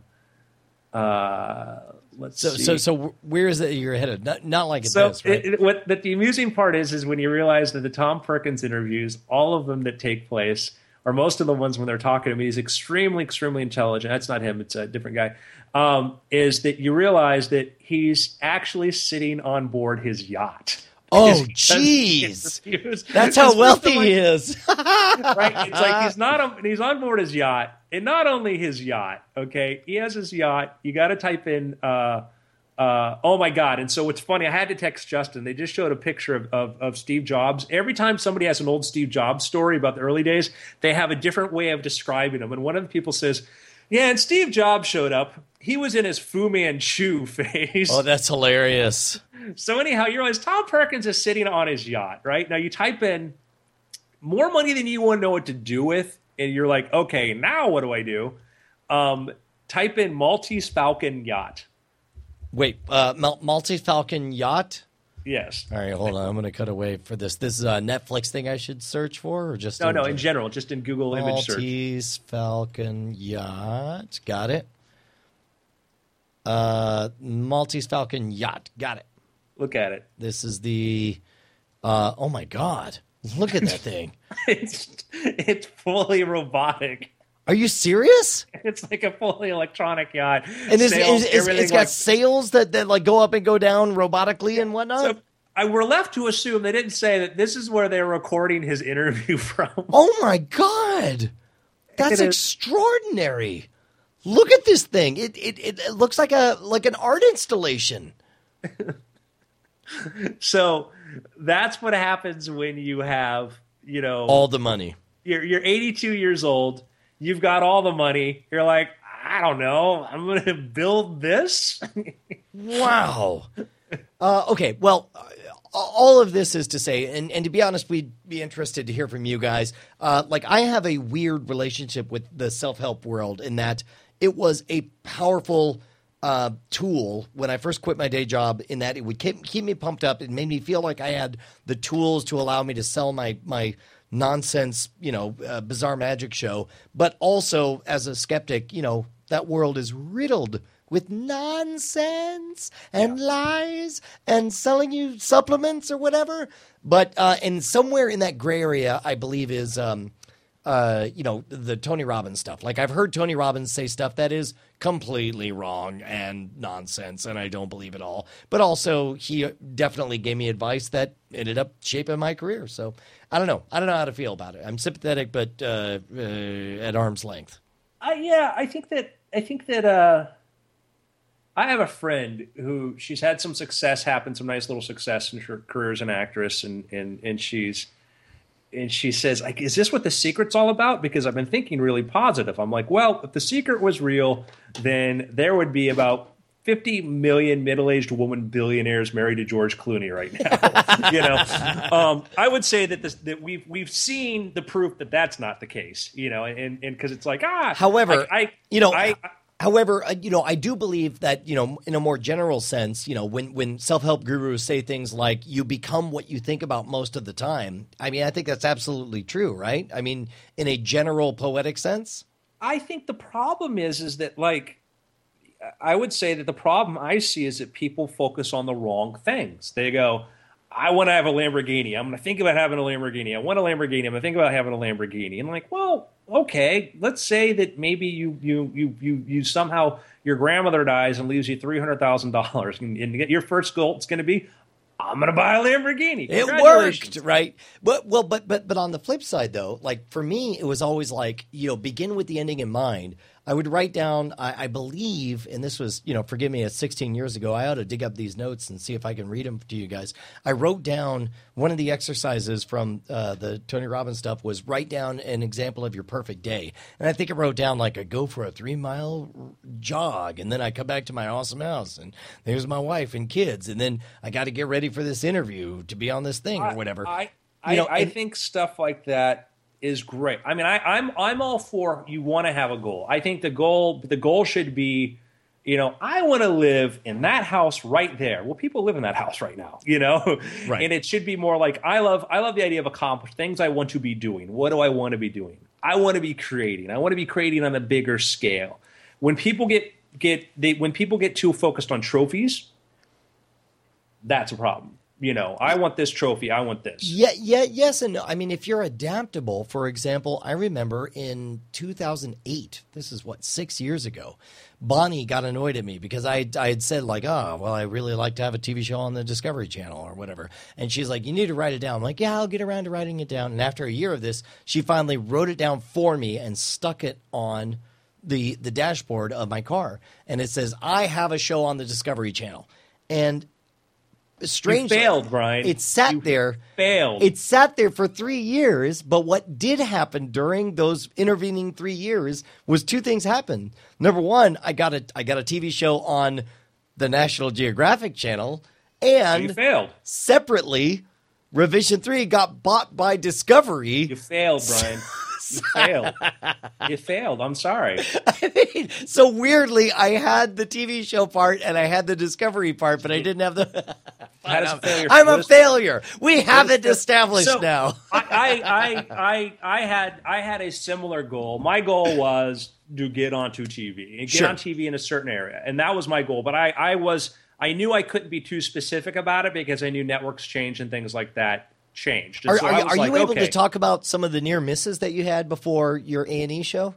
S3: uh, let's
S4: So,
S3: see.
S4: so, so where is it you're headed? Not, not like it's
S3: So
S4: this, right?
S3: it, it, what but the amusing part is, is when you realize that the Tom Perkins interviews, all of them that take place, or most of the ones when they're talking to him, he's extremely, extremely intelligent. That's not him; it's a different guy. Um, is that you realize that he's actually sitting on board his yacht.
S4: Oh, jeez. That's how wealthy he is.
S3: Right? It's like he's not on, he's on board his yacht, and not only his yacht. Okay, he has his yacht. You got to type in. Uh, uh, oh my God! And so it's funny. I had to text Justin. They just showed a picture of, of of Steve Jobs. Every time somebody has an old Steve Jobs story about the early days, they have a different way of describing him. And one of the people says, "Yeah, and Steve Jobs showed up. He was in his Fu Manchu phase."
S4: Oh, that's hilarious.
S3: So anyhow, you realize Tom Perkins is sitting on his yacht, right? Now you type in more money than you want to know what to do with, and you're like, okay, now what do I do? Um, type in Maltese Falcon yacht.
S4: Wait, uh, Mal- Maltese Falcon yacht?
S3: Yes.
S4: All right, hold on. I'm going to cut away for this. This is a Netflix thing I should search for, or just
S3: No,
S4: in
S3: no,
S4: general?
S3: in general, just in Google image search.
S4: Maltese Falcon yacht. Got it. Uh, Maltese Falcon yacht. Got it.
S3: Look at it.
S4: This is the Uh, oh my God. Look at that thing.
S3: It's it's fully robotic.
S4: Are you serious?
S3: It's like a fully electronic yacht.
S4: And it's,
S3: Sails,
S4: it's, it's, it's got
S3: like,
S4: sails that, that like go up and go down robotically and whatnot.
S3: So I, we're left to assume they didn't say that this is where they're recording his interview from.
S4: Oh my God. That's extraordinary. Look at this thing. It, it it it looks like a like an art installation.
S3: So that's what happens when you have, you know,
S4: all the money.
S3: You're you're eighty-two years old. You've got all the money. You're like, I don't know. I'm going to build this.
S4: Wow. Uh, okay. Well, uh, all of this is to say, and, and to be honest, we'd be interested to hear from you guys. Uh, like, I have a weird relationship with the self-help world in that it was a powerful uh, tool when I first quit my day job, in that it would keep, keep me pumped up. It made me feel like I had the tools to allow me to sell my my nonsense, you know, uh, bizarre magic show. But also, as a skeptic, you know, that world is riddled with nonsense and yeah. lies and selling you supplements or whatever. But uh, and somewhere in that gray area, I believe, is, um, uh, you know, the Tony Robbins stuff. Like, I've heard Tony Robbins say stuff that is completely wrong and nonsense, and I don't believe it all. But also, he definitely gave me advice that ended up shaping my career. So I don't know. I don't know how to feel about it. I'm sympathetic, but uh, uh, at arm's length.
S3: Uh, yeah, I think that I think that uh, I have a friend who she's had some success happen, some nice little success in her career as an actress, and and and she's and she says, like, is this what The Secret's all about? Because I've been thinking really positive. I'm like, well, if The Secret was real, then there would be about fifty million middle-aged woman billionaires married to George Clooney right now. You know, um, I would say that this, that we've we've seen the proof that that's not the case. You know, and and because it's like ah,
S4: however,
S3: I, I
S4: you know.
S3: I,
S4: However, you know, I do believe that, you know, in a more general sense, you know, when, when self-help gurus say things like you become what you think about most of the time, I mean, I think that's absolutely true, right? I mean, in a general poetic sense.
S3: I think the problem is, is that, like, I would say that the problem I see is that people focus on the wrong things. They go, I want to have a Lamborghini. I'm going to think about having a Lamborghini. I want a Lamborghini. I'm going to think about having a Lamborghini. And like, well, okay, let's say that maybe you you you you you somehow your grandmother dies and leaves you three hundred thousand dollars, and, and your first goal is going to be, I'm going to buy a Lamborghini.
S4: It worked, right? But well, but but but on the flip side, though, like for me, it was always like, you know, begin with the ending in mind. I would write down, I, I believe, and this was, you know, forgive me, it's sixteen years ago. I ought to dig up these notes and see if I can read them to you guys. I wrote down one of the exercises from uh, the Tony Robbins stuff was write down an example of your perfect day. And I think I wrote down like I go for a three mile jog, and then I come back to my awesome house, and there's my wife and kids, and then I got to get ready for this interview to be on this thing or whatever.
S3: I I,
S4: you know,
S3: I
S4: and,
S3: think stuff like that is great. I mean, I, I'm I'm all for you want to have a goal. I think the goal the goal should be, you know, I want to live in that house right there. Well, people live in that house right now, you know,
S4: right.
S3: And it should be more like I love I love the idea of accomplish things I want to be doing. What do I want to be doing? I want to be creating. I want to be creating on a bigger scale. When people get get they when people get too focused on trophies, that's a problem. You know, I want this trophy. I want this.
S4: Yeah, yeah, yes and no. I mean, if you're adaptable, for example, I remember in two thousand eight, this is what, six years ago, Bonnie got annoyed at me because I, I had said like, oh, well, I really like to have a T V show on the Discovery Channel or whatever. And she's like, you need to write it down. I'm like, yeah, I'll get around to writing it down. And after a year of this, she finally wrote it down for me and stuck it on the the dashboard of my car. And it says, I have a show on the Discovery Channel. And strangely,
S3: you failed, Brian.
S4: It sat
S3: you
S4: there.
S3: Failed.
S4: It sat there for three years. But what did happen during those intervening three years was two things happened. Number one, I got a I got a T V show on the National Geographic Channel, and
S3: so you failed.
S4: Separately, Revision three got bought by Discovery.
S3: You failed, Brian. You failed. You failed. I'm sorry.
S4: I mean, so weirdly, I had the T V show part and I had the Discovery part, but I didn't have the.
S3: How does a failure?
S4: I'm a failure. We have it established
S3: so,
S4: now.
S3: I, I, I, I had I had a similar goal. My goal was to get onto T V and get
S4: Sure.
S3: on T V in a certain area, and that was my goal. But I, I was I knew I couldn't be too specific about it because I knew networks change and things like that. changed. And
S4: Are,
S3: so
S4: are,
S3: I
S4: you-
S3: was
S4: are
S3: like,
S4: you able
S3: okay.
S4: to talk about some of the near misses that you had before your A and E show?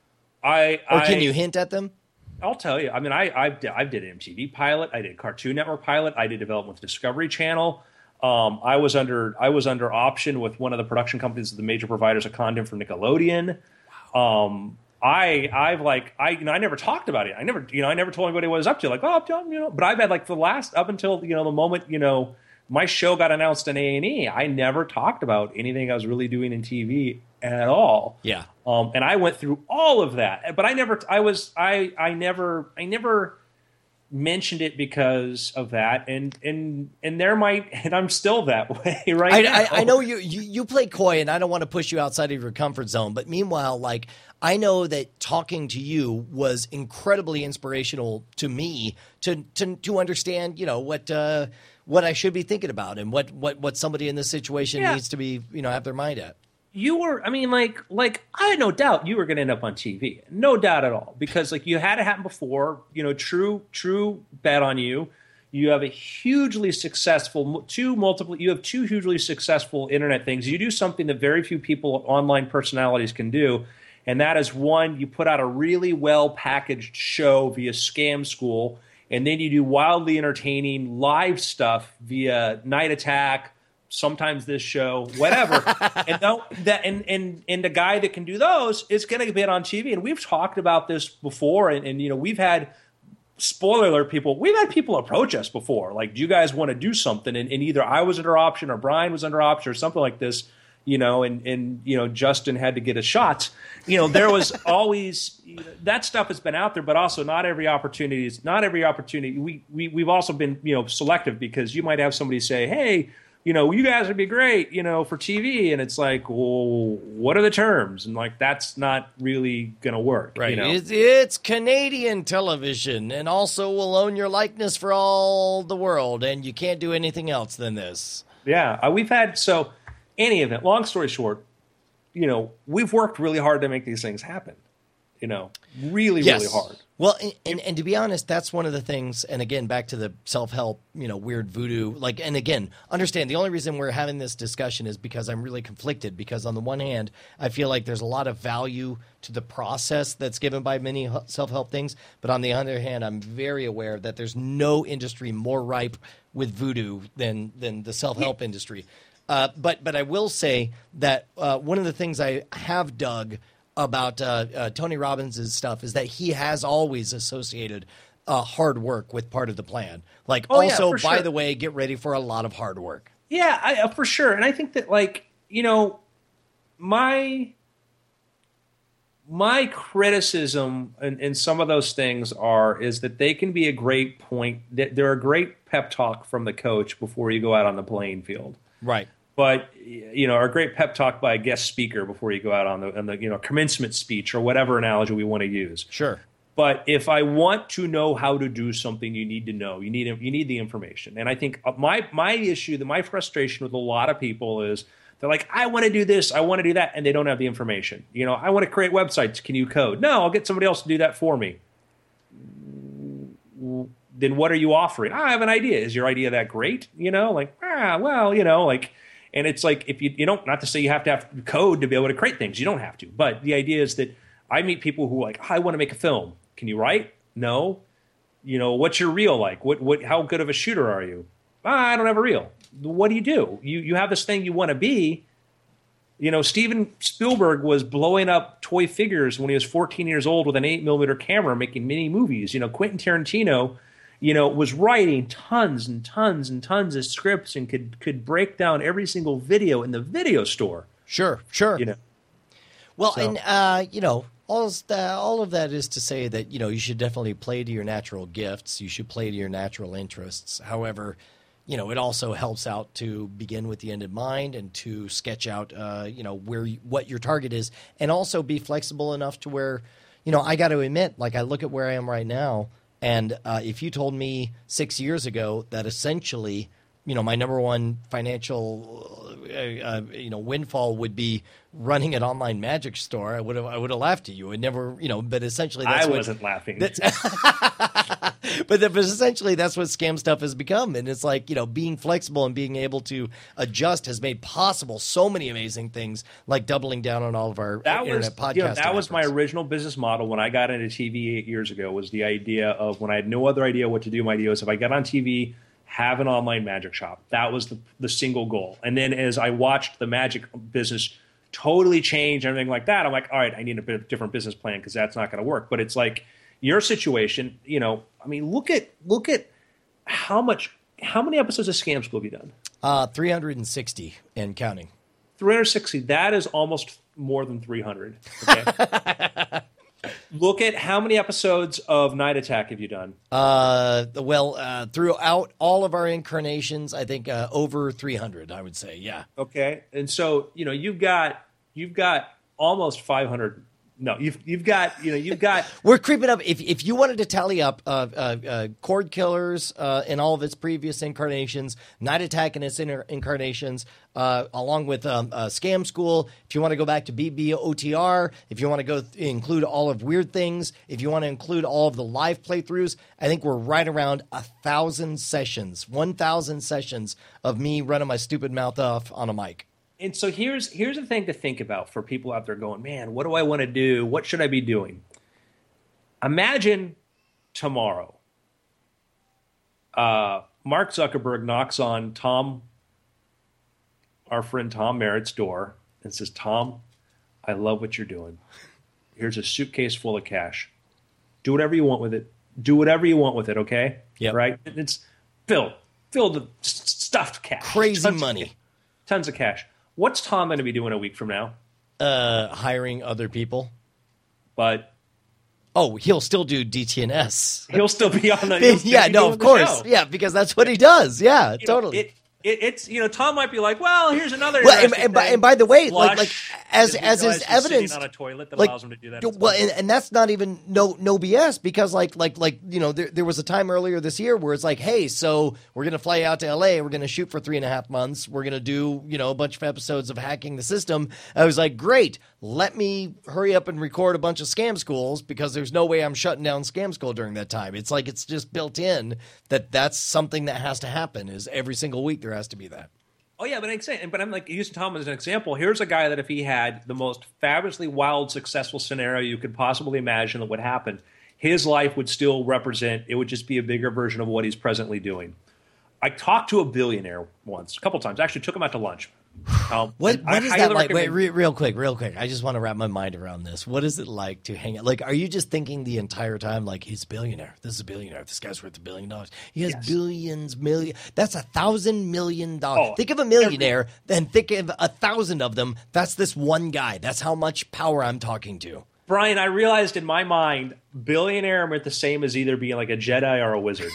S3: I,
S4: Or can
S3: I,
S4: you hint at them?
S3: I'll tell you. I mean, I I've, I did an M T V pilot. I did Cartoon Network pilot. I did development with Discovery Channel. Um, I was under I was under option with one of the production companies, the major providers of content for Nickelodeon. Wow. Um, I I've like I you know I never talked about it. I never you know I never told anybody what I was up to. Like, oh, up to, you know. But I've had like the last up until you know the moment you know my show got announced in A and E. I never talked about anything I was really doing in T V at all.
S4: Yeah.
S3: Um, and I went through all of that, but I never, I was, I, I never, I never mentioned it because of that. And, and, and there might, and I'm still that way right
S4: I,
S3: now.
S4: I, I know you, you you play coy, and I don't want to push you outside of your comfort zone. But meanwhile, like I know that talking to you was incredibly inspirational to me to to to understand, you know, what uh, what I should be thinking about and what what what somebody in this situation
S3: Yeah.
S4: needs to be, you know, have their mind at.
S3: You were, I mean, like, like I had no doubt you were going to end up on T V. No doubt at all. Because, like, you had it happen before. You know, true, true bet on you. You have a hugely successful, two multiple, you have two hugely successful internet things. You do something that very few people, online personalities, can do. And that is one, you put out a really well packaged show via Scam School. And then you do wildly entertaining live stuff via Night Attack, sometimes this show, whatever. and don't, that and, and and the guy that can do those is going to get on T V. And we've talked about this before, and, and you know we've had spoiler alert people. We've had people approach us before, like, do you guys want to do something? And, and either I was under option or Brian was under option or something like this. You know, and and you know Justin had to get a shot. You know, there was always that stuff has been out there, but also not every opportunity is not every opportunity. We we we've also been you know selective because you might have somebody say, hey, you know, you guys would be great, you know, for T V. And it's like, well, what are the terms? And like, that's not really going to work.
S4: Right.
S3: You know?
S4: It's, it's Canadian television, and also will own your likeness for all the world, and you can't do anything else than this.
S3: Yeah. Uh, we've had, so any event, long story short, you know, we've worked really hard to make these things happen, you know, really,
S4: Yes.
S3: really hard.
S4: Well, and, and, and to be honest, that's one of the things, and again, back to the self-help, you know, weird voodoo, like, and again, understand the only reason we're having this discussion is because I'm really conflicted, because on the one hand, I feel like there's a lot of value to the process that's given by many h- self-help things, but on the other hand, I'm very aware that there's no industry more ripe with voodoo than, than the self-help industry. Uh, but, but I will say that uh, one of the things I have dug about uh, uh, Tony Robbins' stuff is that he has always associated uh, hard work with part of the plan. Like,
S3: Oh, yeah,
S4: also,
S3: for
S4: by
S3: sure.
S4: the way, get ready for a lot of hard work.
S3: Yeah, I, uh, for sure. And I think that, like, you know, my my criticism in, in some of those things are is that they can be a great point. That they're a great pep talk from the coach before you go out on the playing field.
S4: Right.
S3: But, you know, or a great pep talk by a guest speaker before you go out on the, on the you know, commencement speech or whatever analogy we want to use.
S4: Sure.
S3: But if I want to know how to do something, you need to know. You need you need the information. And I think my my issue, my frustration with a lot of people is they're like, I want to do this, I want to do that, and they don't have the information. You know, I want to create websites. Can you code? No, I'll get somebody else to do that for me. Then what are you offering? I have an idea. Is your idea that great? You know, like, ah, well, you know, like. And it's like, if you, you don't, not to say you have to have code to be able to create things. You don't have to. But the idea is that I meet people who are like, oh, I want to make a film. Can you write? No. You know, what's your reel like? What, what, how good of a shooter are you? Ah, I don't have a reel. What do you do? You, you have this thing you want to be. You know, Steven Spielberg was blowing up toy figures when he was fourteen years old with an eight millimeter camera making mini movies. You know, Quentin Tarantino, you know, was writing tons and tons and tons of scripts and could could break down every single video in the video store.
S4: Sure, sure.
S3: You know,
S4: Well,
S3: So-
S4: and, uh, you know, all, is that, all of that is to say that, you know, you should definitely play to your natural gifts. You should play to your natural interests. However, you know, it also helps out to begin with the end in mind and to sketch out, uh, you know, where you, what your target is, and also be flexible enough to where, you know, I got to admit, like, I look at where I am right now, and uh, if you told me six years ago that essentially, you know, my number one financial, uh, uh, you know, windfall would be running an online magic store, I would have, I would have laughed at you. It never, you know, but essentially, that's
S3: I
S4: what,
S3: wasn't laughing.
S4: That's, but, the, but essentially that's what scam stuff has become. And it's like, you know, being flexible and being able to adjust has made possible so many amazing things, like doubling down on all of our
S3: that
S4: internet
S3: was,
S4: podcasting.
S3: You know, that was my
S4: efforts.
S3: original business model when I got into T V eight years ago, was the idea of, when I had no other idea what to do, my idea was, if I get on T V, have an online magic shop. That was the, the single goal. And then as I watched the magic business totally change and everything like that, I'm like, all right, I need a bit of different business plan, because that's not going to work. But it's like your situation, you know, I mean, look at look at how much, how many episodes of Scam School have you done?
S4: Uh, three hundred sixty and counting.
S3: three hundred sixty. That is almost more than three hundred. Okay. Look at how many episodes of Night Attack have you done?
S4: Uh, well, uh, throughout all of our incarnations, I think uh, over three hundred, I would say. Yeah.
S3: Okay. And so, you know, you've got you've got almost five hundred. No, you've you've got, you know, you've got
S4: We're creeping up. If if you wanted to tally up uh, uh, uh, Cord Killers uh, in all of its previous incarnations, Night Attack in its inner incarnations, uh, along with um, uh, Scam School, if you want to go back to B B O T R, if you want to go th- include all of Weird Things, if you want to include all of the live playthroughs, I think we're right around a thousand sessions, one thousand sessions of me running my stupid mouth off on a mic.
S3: And so here's here's the thing to think about for people out there going, man, what do I want to do? What should I be doing? Imagine tomorrow, uh, Mark Zuckerberg knocks on Tom, our friend Tom Merritt's door, and says, Tom, I love what you're doing. Here's a suitcase full of cash. Do whatever you want with it. Do whatever you want with it, okay?
S4: Yep.
S3: Right? It's filled, filled with stuffed cash.
S4: Crazy
S3: Tons of
S4: money.
S3: cash. Tons of cash. What's Tom going to be doing a week from now?
S4: Uh, hiring other people.
S3: But
S4: Oh, he'll still do D T N S.
S3: he'll still be on the. he'll still
S4: Yeah,
S3: be
S4: no,
S3: doing
S4: of
S3: the
S4: course.
S3: show.
S4: Yeah, because that's what he does. Yeah,
S3: You know,
S4: totally.
S3: it, it, it's you know Tom might be like, well, here's another.
S4: Well, and,
S3: interesting
S4: and, by,
S3: thing.
S4: and by the way, like, like
S3: Flush,
S4: as
S3: because we
S4: as
S3: realize
S4: is
S3: he's sitting
S4: evidenced,
S3: on a toilet that
S4: like,
S3: allows him to do that.
S4: well, and, and that's not even no no B S, because like like like you know there there was a time earlier this year where it's like, hey, so we're gonna fly out to L A, we're gonna shoot for three and a half months, we're gonna do you know a bunch of episodes of hacking the system. I was like, great, let me hurry up and record a bunch of Scam Schools, because there's no way I'm shutting down Scam School during that time. It's like it's just built in that that's something that has to happen. Is every single week there has to be that.
S3: Oh yeah, but I'm saying, but I'm like using Tom as an example. Here's a guy that if he had the most fabulously wild, successful scenario you could possibly imagine that would happen, his life would still represent. It would just be a bigger version of what he's presently doing. I talked to a billionaire once, a couple times. Actually, took him out to lunch. Um,
S4: What
S3: I
S4: what is
S3: highly
S4: that like? Wait,
S3: recommend-
S4: re- real quick, real quick. I just want to wrap my mind around this. What is it like to hang out? Like, are you just thinking the entire time, like, he's a billionaire? This is a billionaire. This guy's worth a billion dollars. He has
S3: Yes.
S4: billions, million. That's a thousand million dollars.
S3: Oh,
S4: think of a millionaire, then think of a thousand of them. That's this one guy. That's how much power I'm talking to.
S3: Brian, I realized in my mind, billionaire meant the same as either being like a Jedi or a wizard.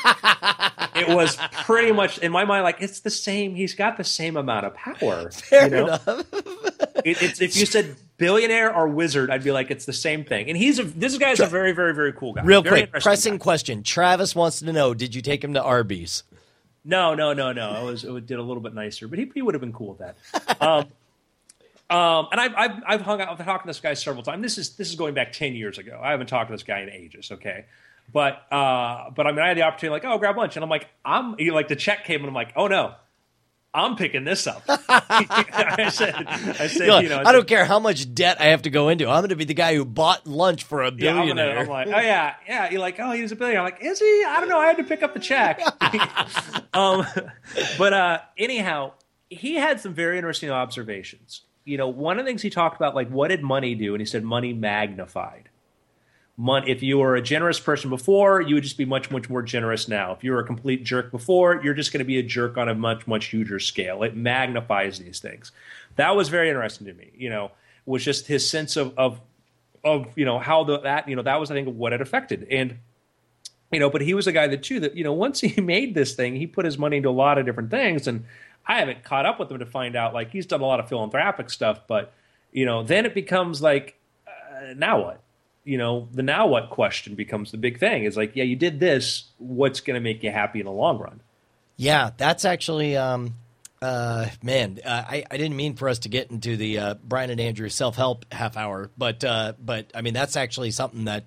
S3: It was pretty much in my mind like it's the same. He's got the same amount of power.
S4: Fair
S3: you know?
S4: enough.
S3: It, it's if you said billionaire or wizard, I'd be like it's the same thing. And he's a this guy's a very very very cool guy.
S4: Real
S3: Very
S4: quick,
S3: interesting
S4: pressing
S3: guy.
S4: question. Travis wants to know: did you take him to Arby's?
S3: No, no, no, no. I was it did a little bit nicer, but he, he would have been cool with that. Um, um, and I've, I've I've hung out, I've talked to this guy several times. This is this is going back ten years ago. I haven't talked to this guy in ages. Okay. But uh, but I mean, I had the opportunity, like, oh, grab lunch, and I'm like, I'm you know, like the check came, and I'm like, oh no, I'm picking this up. I said, I said,
S4: You're like,
S3: you know,
S4: I don't care how much debt I have to go into. I'm going to be the guy who bought lunch for a
S3: yeah, I'm, gonna,
S4: billionaire.
S3: I'm like, oh yeah, yeah. You're like, oh, he's a billionaire. I'm like, is he? I don't know. I had to pick up the check. um, but uh, anyhow, he had some very interesting observations. You know, one of the things he talked about, like, what did money do? And he said, money magnified. Money, if you were a generous person before, you would just be much, much more generous now. If you were a complete jerk before, you're just going to be a jerk on a much, much huger scale. It magnifies these things. That was very interesting to me. You know, was just his sense of of of you know how the that you know that was I think what it affected. And you know, but he was a guy that too that you know once he made this thing, he put his money into a lot of different things. And I haven't caught up with him to find out, like, he's done a lot of philanthropic stuff, but you know, then it becomes like, uh, now what? You know, the now what question becomes the big thing. It's like, yeah, you did this. What's going to make you happy in the long run?
S4: Yeah, that's actually, um, uh, man, uh, I, I didn't mean for us to get into the uh, Brian and Andrew self-help half hour, but, uh, but I mean, that's actually something that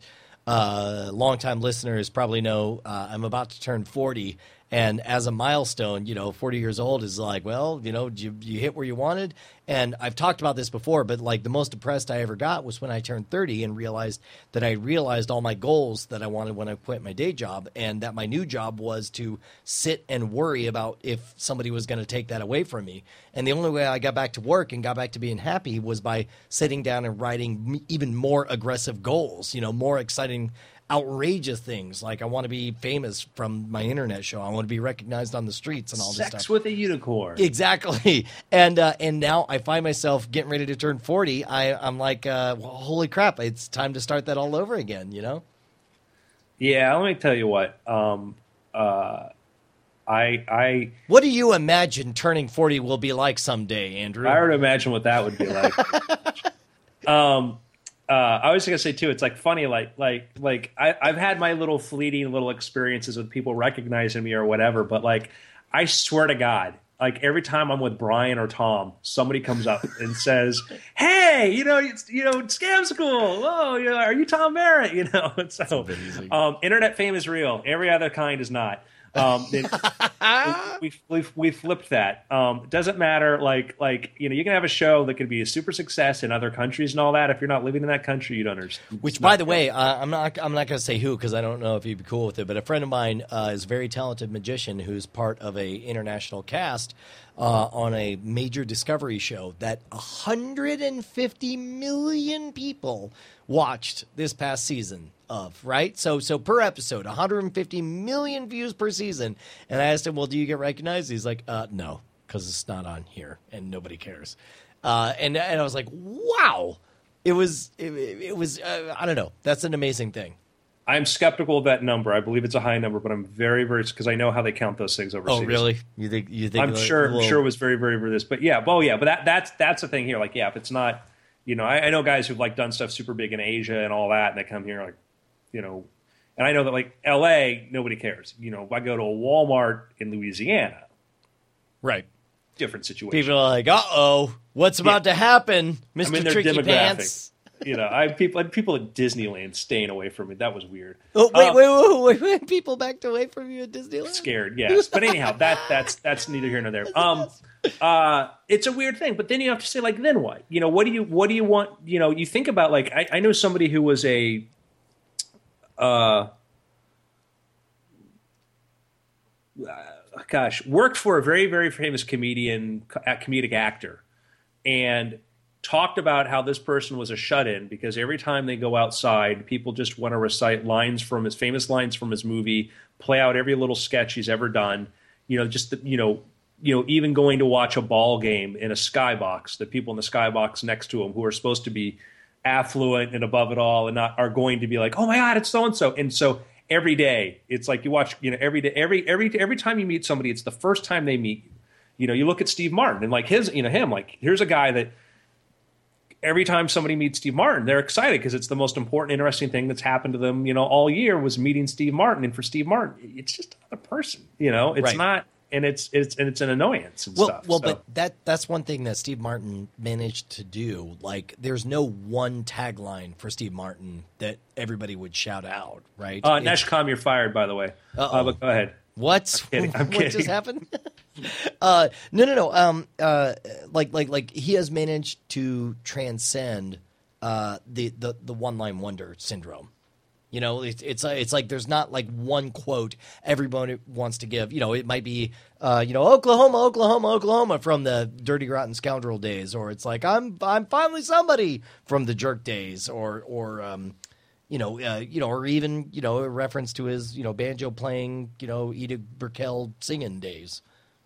S4: uh, longtime listeners probably know uh, I'm about to turn forty. And as a milestone, you know, forty years old is like, well, you know, you, you hit where you wanted. And I've talked about this before, but like the most depressed I ever got was when I turned thirty and realized that I realized all my goals that I wanted when I quit my day job, and that my new job was to sit and worry about if somebody was going to take that away from me. And the only way I got back to work and got back to being happy was by sitting down and writing even more aggressive goals, you know, more exciting, outrageous things. Like I want to be famous from my internet show. I want to be recognized on the streets and all this
S3: Sex
S4: stuff.
S3: Sex with a unicorn.
S4: Exactly. And uh, and now I find myself getting ready to turn forty. I, I'm like, uh, well, holy crap, it's time to start that all over again, you know?
S3: Yeah, let me tell you what. Um, uh, I I
S4: What do you imagine turning forty will be like someday, Andrew?
S3: I already imagine what that would be like. um, uh, I was going to say too, it's like funny, like like like I, I've had my little fleeting little experiences with people recognizing me or whatever, but like I swear to God, like every time I'm with Brian or Tom, somebody comes up and says, "Hey, you know, it's, you know, Scam School. Oh, you know, are you Tom Merritt?" You know, and so um, internet fame is real. Every other kind is not. Um, it, we, we, we, we flipped that. Um, it doesn't matter. Like, like, you know, you can have a show that can be a super success in other countries and all that. If you're not living in that country, you don't understand.
S4: Which, by the way, uh, I'm not, I'm not going to say who, because I don't know if you'd be cool with it, but a friend of mine uh, is a very talented magician who's part of a international cast uh, on a major Discovery show that one hundred fifty million people watched this past season of, right? So so per episode, one hundred fifty million views per season. And I asked him, well, do you get recognized? He's like, uh, no, because it's not on here and nobody cares. Uh, and, and I was like, wow. It was, it, it was uh, I don't know. That's an amazing thing.
S3: I'm skeptical of that number. I believe it's a high number, but I'm very, very, because I know how they count those things overseas.
S4: Oh, really? You think? You think?
S3: I'm
S4: like,
S3: sure.
S4: little...
S3: I'm sure it was very, very, very this. But yeah, oh yeah, but that that's that's the thing here. Like, yeah, if it's not, you know, I, I know guys who've like done stuff super big in Asia and all that, and they come here like, you know, and I know that like L A, nobody cares. You know, if I go to a Walmart in Louisiana,
S4: right?
S3: Different situation.
S4: People are like, uh oh, what's about yeah. to happen, Mister
S3: I mean,
S4: Tricky Pants?
S3: You know, I have people I had people at Disneyland staying away from me. That was weird.
S4: Oh wait,
S3: um,
S4: wait, wait, wait, wait! People backed away from you at Disneyland?
S3: Scared, yes. But anyhow, that that's that's neither here nor there. Um, uh, it's a weird thing. But then you have to say, like, then what? You know, what do you what do you want? You know, you think about like I, I know somebody who was a, uh, gosh, worked for a very very famous comedian, comedic actor, and talked about how this person was a shut-in because every time they go outside, people just want to recite lines from his famous lines from his movie, play out every little sketch he's ever done. You know, just the, you know, you know, even going to watch a ball game in a skybox, the people in the skybox next to him who are supposed to be affluent and above it all and not are going to be like, oh my God, it's so and so. And so every day, it's like you watch, you know, every day, every every every time you meet somebody, it's the first time they meet you. You know, you look at Steve Martin and like his, you know, him, like here's a guy that. Every time somebody meets Steve Martin, they're excited because it's the most important, interesting thing that's happened to them, you know, all year was meeting Steve Martin. And for Steve Martin, it's just another person, you know, it's
S4: right.
S3: not, and it's it's and it's an annoyance and
S4: well,
S3: stuff.
S4: Well,
S3: so.
S4: but that that's one thing that Steve Martin managed to do. Like, there's no one tagline for Steve Martin that everybody would shout out, right?
S3: Uh, Neshcom, you're fired, by the way. Uh, but go ahead.
S4: What?
S3: I'm kidding. I'm
S4: what
S3: kidding.
S4: just happened? uh, no, no, no. Um, uh, like, like, like he has managed to transcend uh, the, the the one line wonder syndrome. You know, it's it's it's like there's not like one quote everyone wants to give. You know, it might be uh, you know Oklahoma, Oklahoma, Oklahoma from the Dirty Rotten Scoundrel days, or it's like I'm I'm finally somebody from the Jerk days, or or um, you know, uh, you know, or even, you know, a reference to his, you know, banjo playing, you know, Edith Brickell singing days.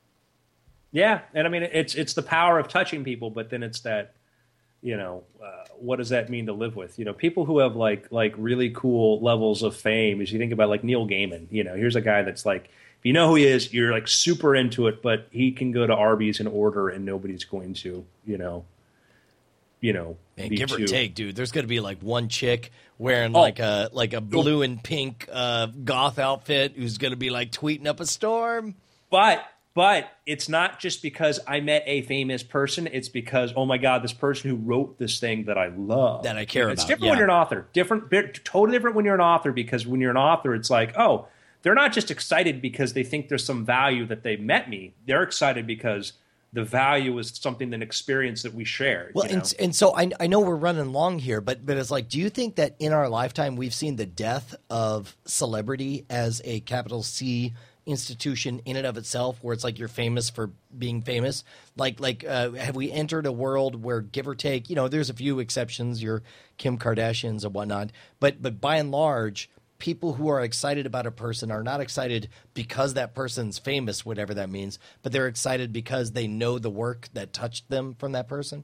S3: Yeah, and I mean, it's it's the power of touching people, but then it's that, you know, uh, what does that mean to live with? You know, people who have like like really cool levels of fame. As you think about like Neil Gaiman, you know, here's a guy that's like, if you know who he is, you're like super into it, but he can go to Arby's and order, and nobody's going to, you know. You know,
S4: man, give
S3: too.
S4: or take, dude. There's going to be like one chick wearing
S3: oh.
S4: like a like a blue and pink uh, goth outfit who's going to be like tweeting up a storm.
S3: But But it's not just because I met a famous person. It's because, oh my God, this person who wrote this thing that I love.
S4: That I care
S3: it's
S4: about.
S3: It's different
S4: yeah.
S3: when you're an author. Different, totally different when you're an author, because when you're an author, it's like, oh, they're not just excited because they think there's some value that they met me. They're excited because the value is something, an experience that we shared.
S4: Well,
S3: you know?
S4: and, and so I, I know we're running long here, but but it's like, do you think that in our lifetime we've seen the death of celebrity as a capital C institution in and of itself, where it's like you're famous for being famous? Like, like uh, have we entered a world where, give or take, you know, there's a few exceptions, your Kim Kardashians and whatnot, but but by and large, people who are excited about a person are not excited because that person's famous, whatever that means, but they're excited because they know the work that touched them from that person?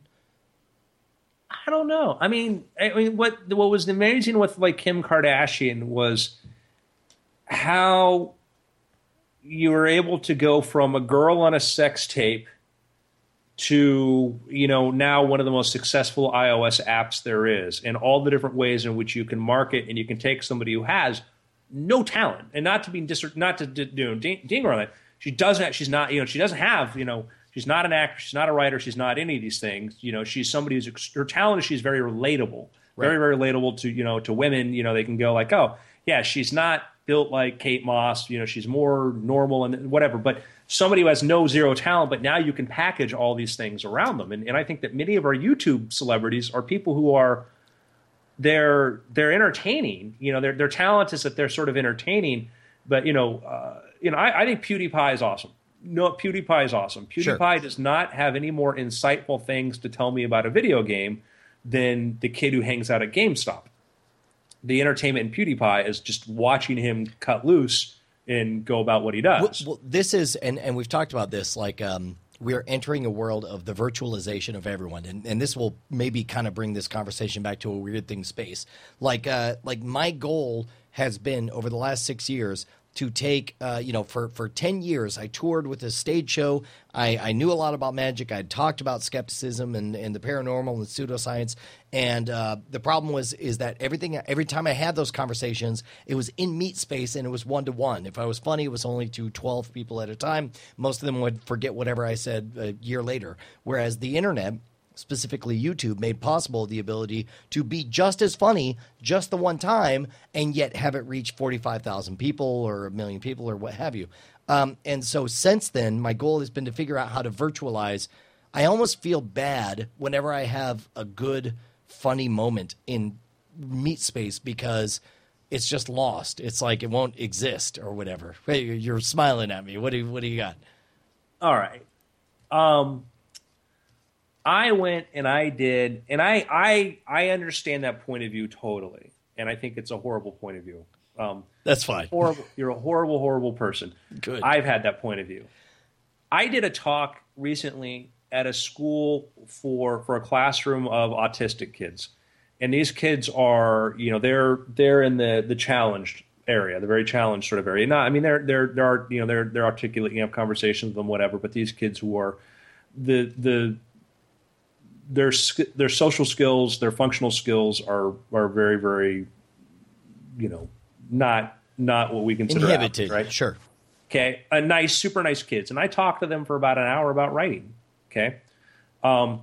S3: I don't know. I mean, I mean, what what was amazing with like Kim Kardashian was how you were able to go from a girl on a sex tape to, you know, now one of the most successful iOS apps there is, and all the different ways in which you can market, and you can take somebody who has no talent, and not to be dis- not to you know ding, ding her on that. She doesn't. She's not. You know, she doesn't have. You know, she's not an actor. She's not a writer. She's not any of these things. You know, she's somebody who's her talent is she's very relatable,
S4: Right.
S3: very very relatable to you know to women. You know, they can go like, oh yeah, she's not built like Kate Moss. You know, she's more normal and whatever. But somebody who has no zero talent, but now you can package all these things around them. And, and I think that many of our YouTube celebrities are people who are they're they're entertaining. You know, their their talent is that they're sort of entertaining. But you know, uh, you know, I, I think PewDiePie is awesome. No, PewDiePie is awesome. PewDiePie
S4: Sure.
S3: does not have any more insightful things to tell me about a video game than the kid who hangs out at GameStop. The entertainment in PewDiePie is just watching him cut loose and go about what he does.
S4: Well, well, this is, and, and we've talked about this, like um, we're entering a world of the virtualization of everyone. And, and this will maybe kind of bring this conversation back to a weird thing space. Like, uh, like my goal has been over the last six years to take, uh, you know, for, for ten years, I toured with a stage show. I, I knew a lot about magic. I talked about skepticism and, and the paranormal and pseudoscience. And uh, the problem was is that everything, every time I had those conversations, it was in meat space and it was one to one. If I was funny, it was only to twelve people at a time. Most of them would forget whatever I said a year later. Whereas the internet, specifically YouTube, made possible the ability to be just as funny just the one time and yet have it reach forty-five thousand people or a million people or what have you. Um, and so since then, my goal has been to figure out how to virtualize. I almost feel bad whenever I have a good, funny moment in meat space because it's just lost. It's like it won't exist or whatever. Hey, you're smiling at me. What do you, what do you got?
S3: All right. Um, I went and I did, and I, I I understand that point of view totally, and I think it's a horrible point of view. Um,
S4: That's fine.
S3: Horrible. You're a horrible, horrible person.
S4: Good.
S3: I've had that point of view. I did a talk recently at a school for for a classroom of autistic kids, and these kids are, you know, they're they're in the the challenged area, the very challenged sort of area. Not, I mean, they're they're they are you know they're they're articulate, you have conversations with them, whatever. But these kids who are the the their their social skills, their functional skills are are very very, you know, not not what we consider
S4: Inhibited,
S3: average, right?
S4: Sure.
S3: Okay, a nice, super nice kids, and I talked to them for about an hour about writing. Okay, um,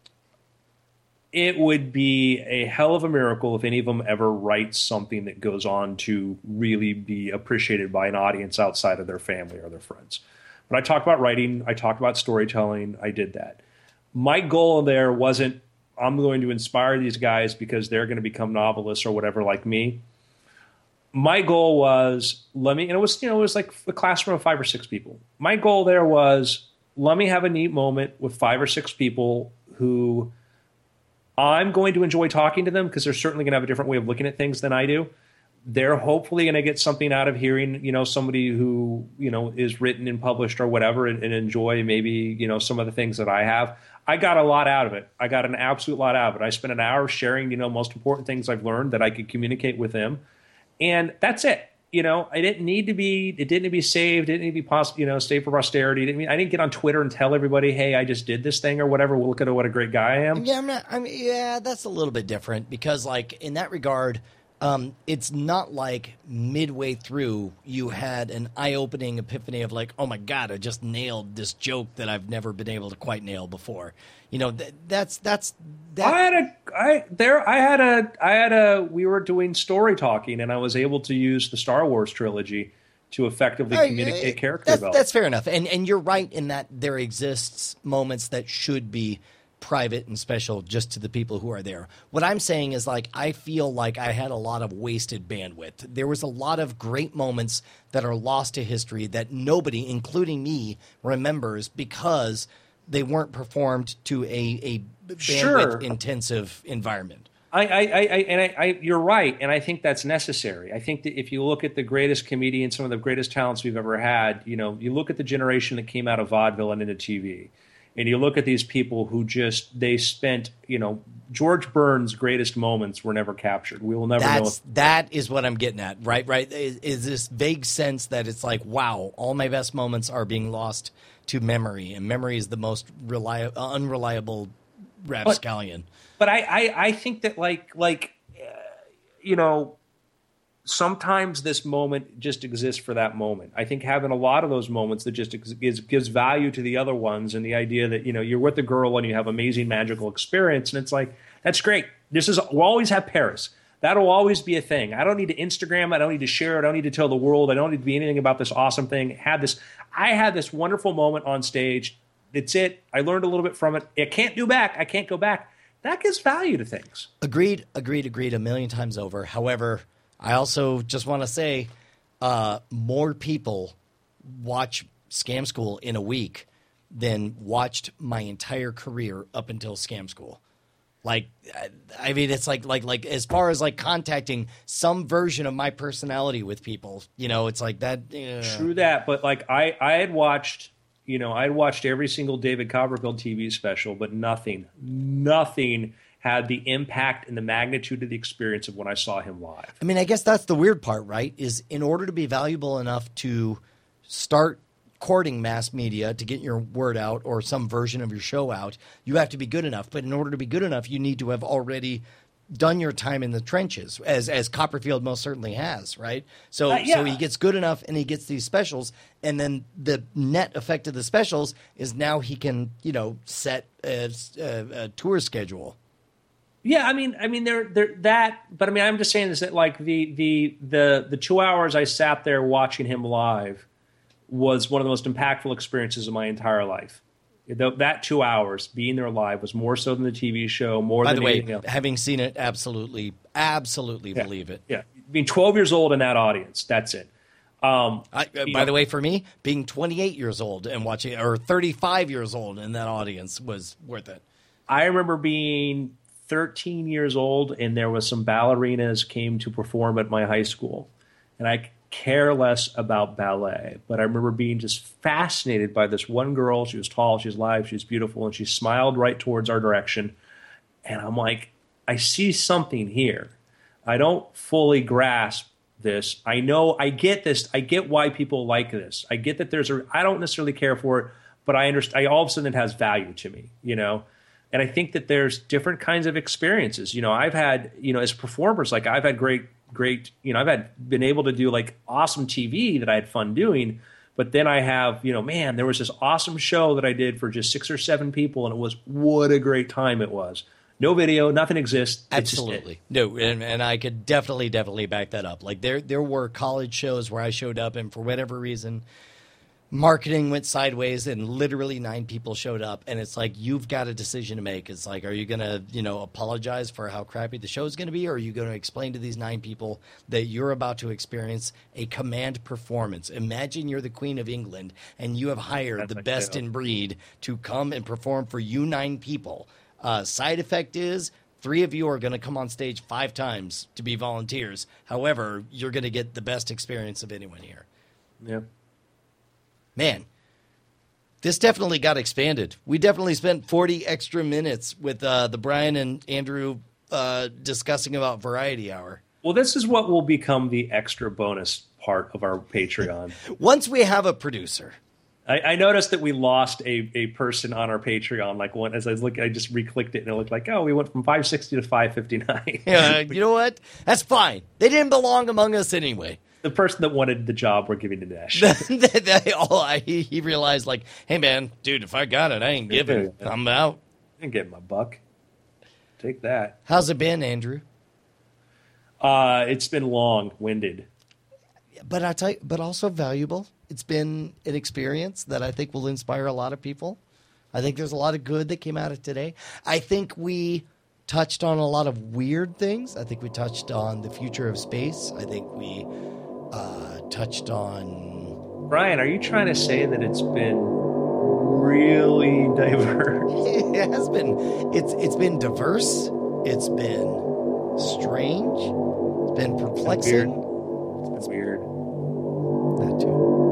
S3: it would be a hell of a miracle if any of them ever write something that goes on to really be appreciated by an audience outside of their family or their friends. But I talked about writing, I talked about storytelling, I did that. My goal there wasn't, I'm going to inspire these guys because they're going to become novelists or whatever like me. My goal was, let me, and it was, you know, it was like a classroom of five or six people. My goal there was, let me have a neat moment with five or six people who I'm going to enjoy talking to them because they're certainly going to have a different way of looking at things than I do. They're hopefully going to get something out of hearing, you know, somebody who, you know, is written and published or whatever and, and enjoy maybe, you know, some of the things that I have. I got a lot out of it. I got an absolute lot out of it. I spent an hour sharing, you know, most important things I've learned that I could communicate with them. And that's it. You know, I didn't need to be, it didn't need to be saved. It didn't need to be, poss- you know, saved for posterity. It didn't mean, I didn't get on Twitter and tell everybody, hey, I just did this thing or whatever. We'll look at what a great guy I am.
S4: Yeah, I'm not, I mean, yeah, that's a little bit different because, like, in that regard, um, it's not like midway through you had an eye-opening epiphany of like, oh my God, I just nailed this joke that I've never been able to quite nail before. You know, th- that's that's that.
S3: I had a I there I had a I had a we were doing story talking, and I was able to use the Star Wars trilogy to effectively
S4: Right,
S3: communicate
S4: uh,
S3: character
S4: that's,
S3: development.
S4: That's fair enough, and and you're right in that there exists moments that should be private and special just to the people who are there. What I'm saying is, like, I feel like I had a lot of wasted bandwidth. There was a lot of great moments that are lost to history that nobody, including me, remembers because they weren't performed to a, a bandwidth-intensive environment.
S3: I, I, I, and I, I, you're right, and I think that's necessary. I think that if you look at the greatest comedians, some of the greatest talents we've ever had, you know, you look at the generation that came out of vaudeville and into T V, and you look at these people who just they spent, you know, George Burns' greatest moments were never captured. We will never
S4: That's,
S3: know. If-
S4: that is what I'm getting at, right? Right? Is, is this vague sense that it's like, wow, all my best moments are being lost to memory, and memory is the most reli- unreliable rapscallion.
S3: But I, I, I think that like like uh, you know, sometimes this moment just exists for that moment. I think having a lot of those moments that just ex- gives gives value to the other ones, and the idea that, you know, you're with a girl and you have amazing magical experience, and it's like, that's great. This is we'll always have Paris. That'll always be a thing. I don't need to Instagram. I don't need to share it. I don't need to tell the world. I don't need to be anything about this awesome thing. Had this, I had this wonderful moment on stage. That's it. I learned a little bit from it. I can't do back. I can't go back. That gives value to things.
S4: Agreed, agreed, agreed a million times over. However, I also just want to say uh, more people watch Scam School in a week than watched my entire career up until Scam School. Like, I mean, it's like, like, like, as far as like contacting some version of my personality with people, you know, it's like that. Uh,
S3: True that, but like I, I had watched, you know, I had watched every single David Copperfield T V special, but nothing, nothing had the impact and the magnitude of the experience of when I saw him live.
S4: I mean, I guess that's the weird part, right? Is in order to be valuable enough to start courting mass media to get your word out or some version of your show out, you have to be good enough. But in order to be good enough, you need to have already done your time in the trenches, as as Copperfield most certainly has, right? So
S3: Uh, yeah.
S4: so he gets good enough and he gets these specials, and then the net effect of the specials is now he can, you know, set a, a, a tour schedule.
S3: Yeah, I mean, I mean, there, there, that. But I mean, I'm just saying is that like the the the the two hours I sat there watching him live was one of the most impactful experiences of my entire life. That two hours being there live was more so than the T V show, more
S4: By
S3: than
S4: the way,
S3: anything else.
S4: having seen it, absolutely, absolutely
S3: Yeah.
S4: believe it.
S3: Yeah, being twelve years old in that audience, that's it. Um,
S4: I, uh, by
S3: know-
S4: the way, for me, being twenty-eight years old and watching, or thirty-five years old in that audience was worth it.
S3: I remember being thirteen years old, and there was some ballerinas came to perform at my high school, and I care less about ballet, but I remember being just fascinated by this one girl. She was tall, she was live, she was beautiful, and she smiled right towards our direction. And I'm like, I see something here. I don't fully grasp this. I know, I get this. I get why people like this. I get that there's a, I don't necessarily care for it, but I understand, I all of a sudden it has value to me, you know? And I think that there's different kinds of experiences. You know, I've had, you know, as performers, like I've had great, great, you know, I've had been able to do like awesome T V that I had fun doing. But then I have, you know, man, there was this awesome show that I did for just six or seven people, and it was what a great time it was. No video, nothing exists. It's just it.
S4: Absolutely. No, and, and I could definitely, definitely back that up. Like there, there were college shows where I showed up, and for whatever reason, marketing went sideways, and literally nine people showed up. And it's like, you've got a decision to make. It's like, are you going to, you know, apologize for how crappy the show is going to be? Or are you going to explain to these nine people that you're about to experience a command performance? Imagine you're the Queen of England and you have hired
S3: That's
S4: the
S3: like
S4: best
S3: that.
S4: in breed to come and perform for you nine people. Uh, side effect is three of you are going to come on stage five times to be volunteers. However, you're going to get the best experience of anyone here.
S3: Yeah.
S4: Man, this definitely got expanded. We definitely spent forty extra minutes with uh, the Brian and Andrew uh, discussing about Variety Hour.
S3: Well, this is what will become the extra bonus part of our Patreon.
S4: Once we have a producer,
S3: I, I noticed that we lost a, a person on our Patreon. Like one, as I was looking, I just re-clicked it and it looked like, oh, we went from five sixty to five fifty-nine.
S4: Yeah, you know what? That's fine. They didn't belong among us anyway.
S3: The person that wanted the job, we're giving to Dash.
S4: they, they all, he, he realized, like, hey, man, dude, if I got it, I ain't giving it. I'm out.
S3: I didn't get my buck. Take that.
S4: How's it been, Andrew?
S3: Uh, it's been long-winded.
S4: But I tell you, but also valuable. It's been an experience that I think will inspire a lot of people. I think there's a lot of good that came out of today. I think we touched on a lot of weird things. I think we touched on the future of space. I think we uh, touched on...
S3: Brian, are you trying to say that it's been really diverse?
S4: It has been. It's it's been diverse. It's been strange. It's been perplexing.
S3: It's weird.
S4: That too.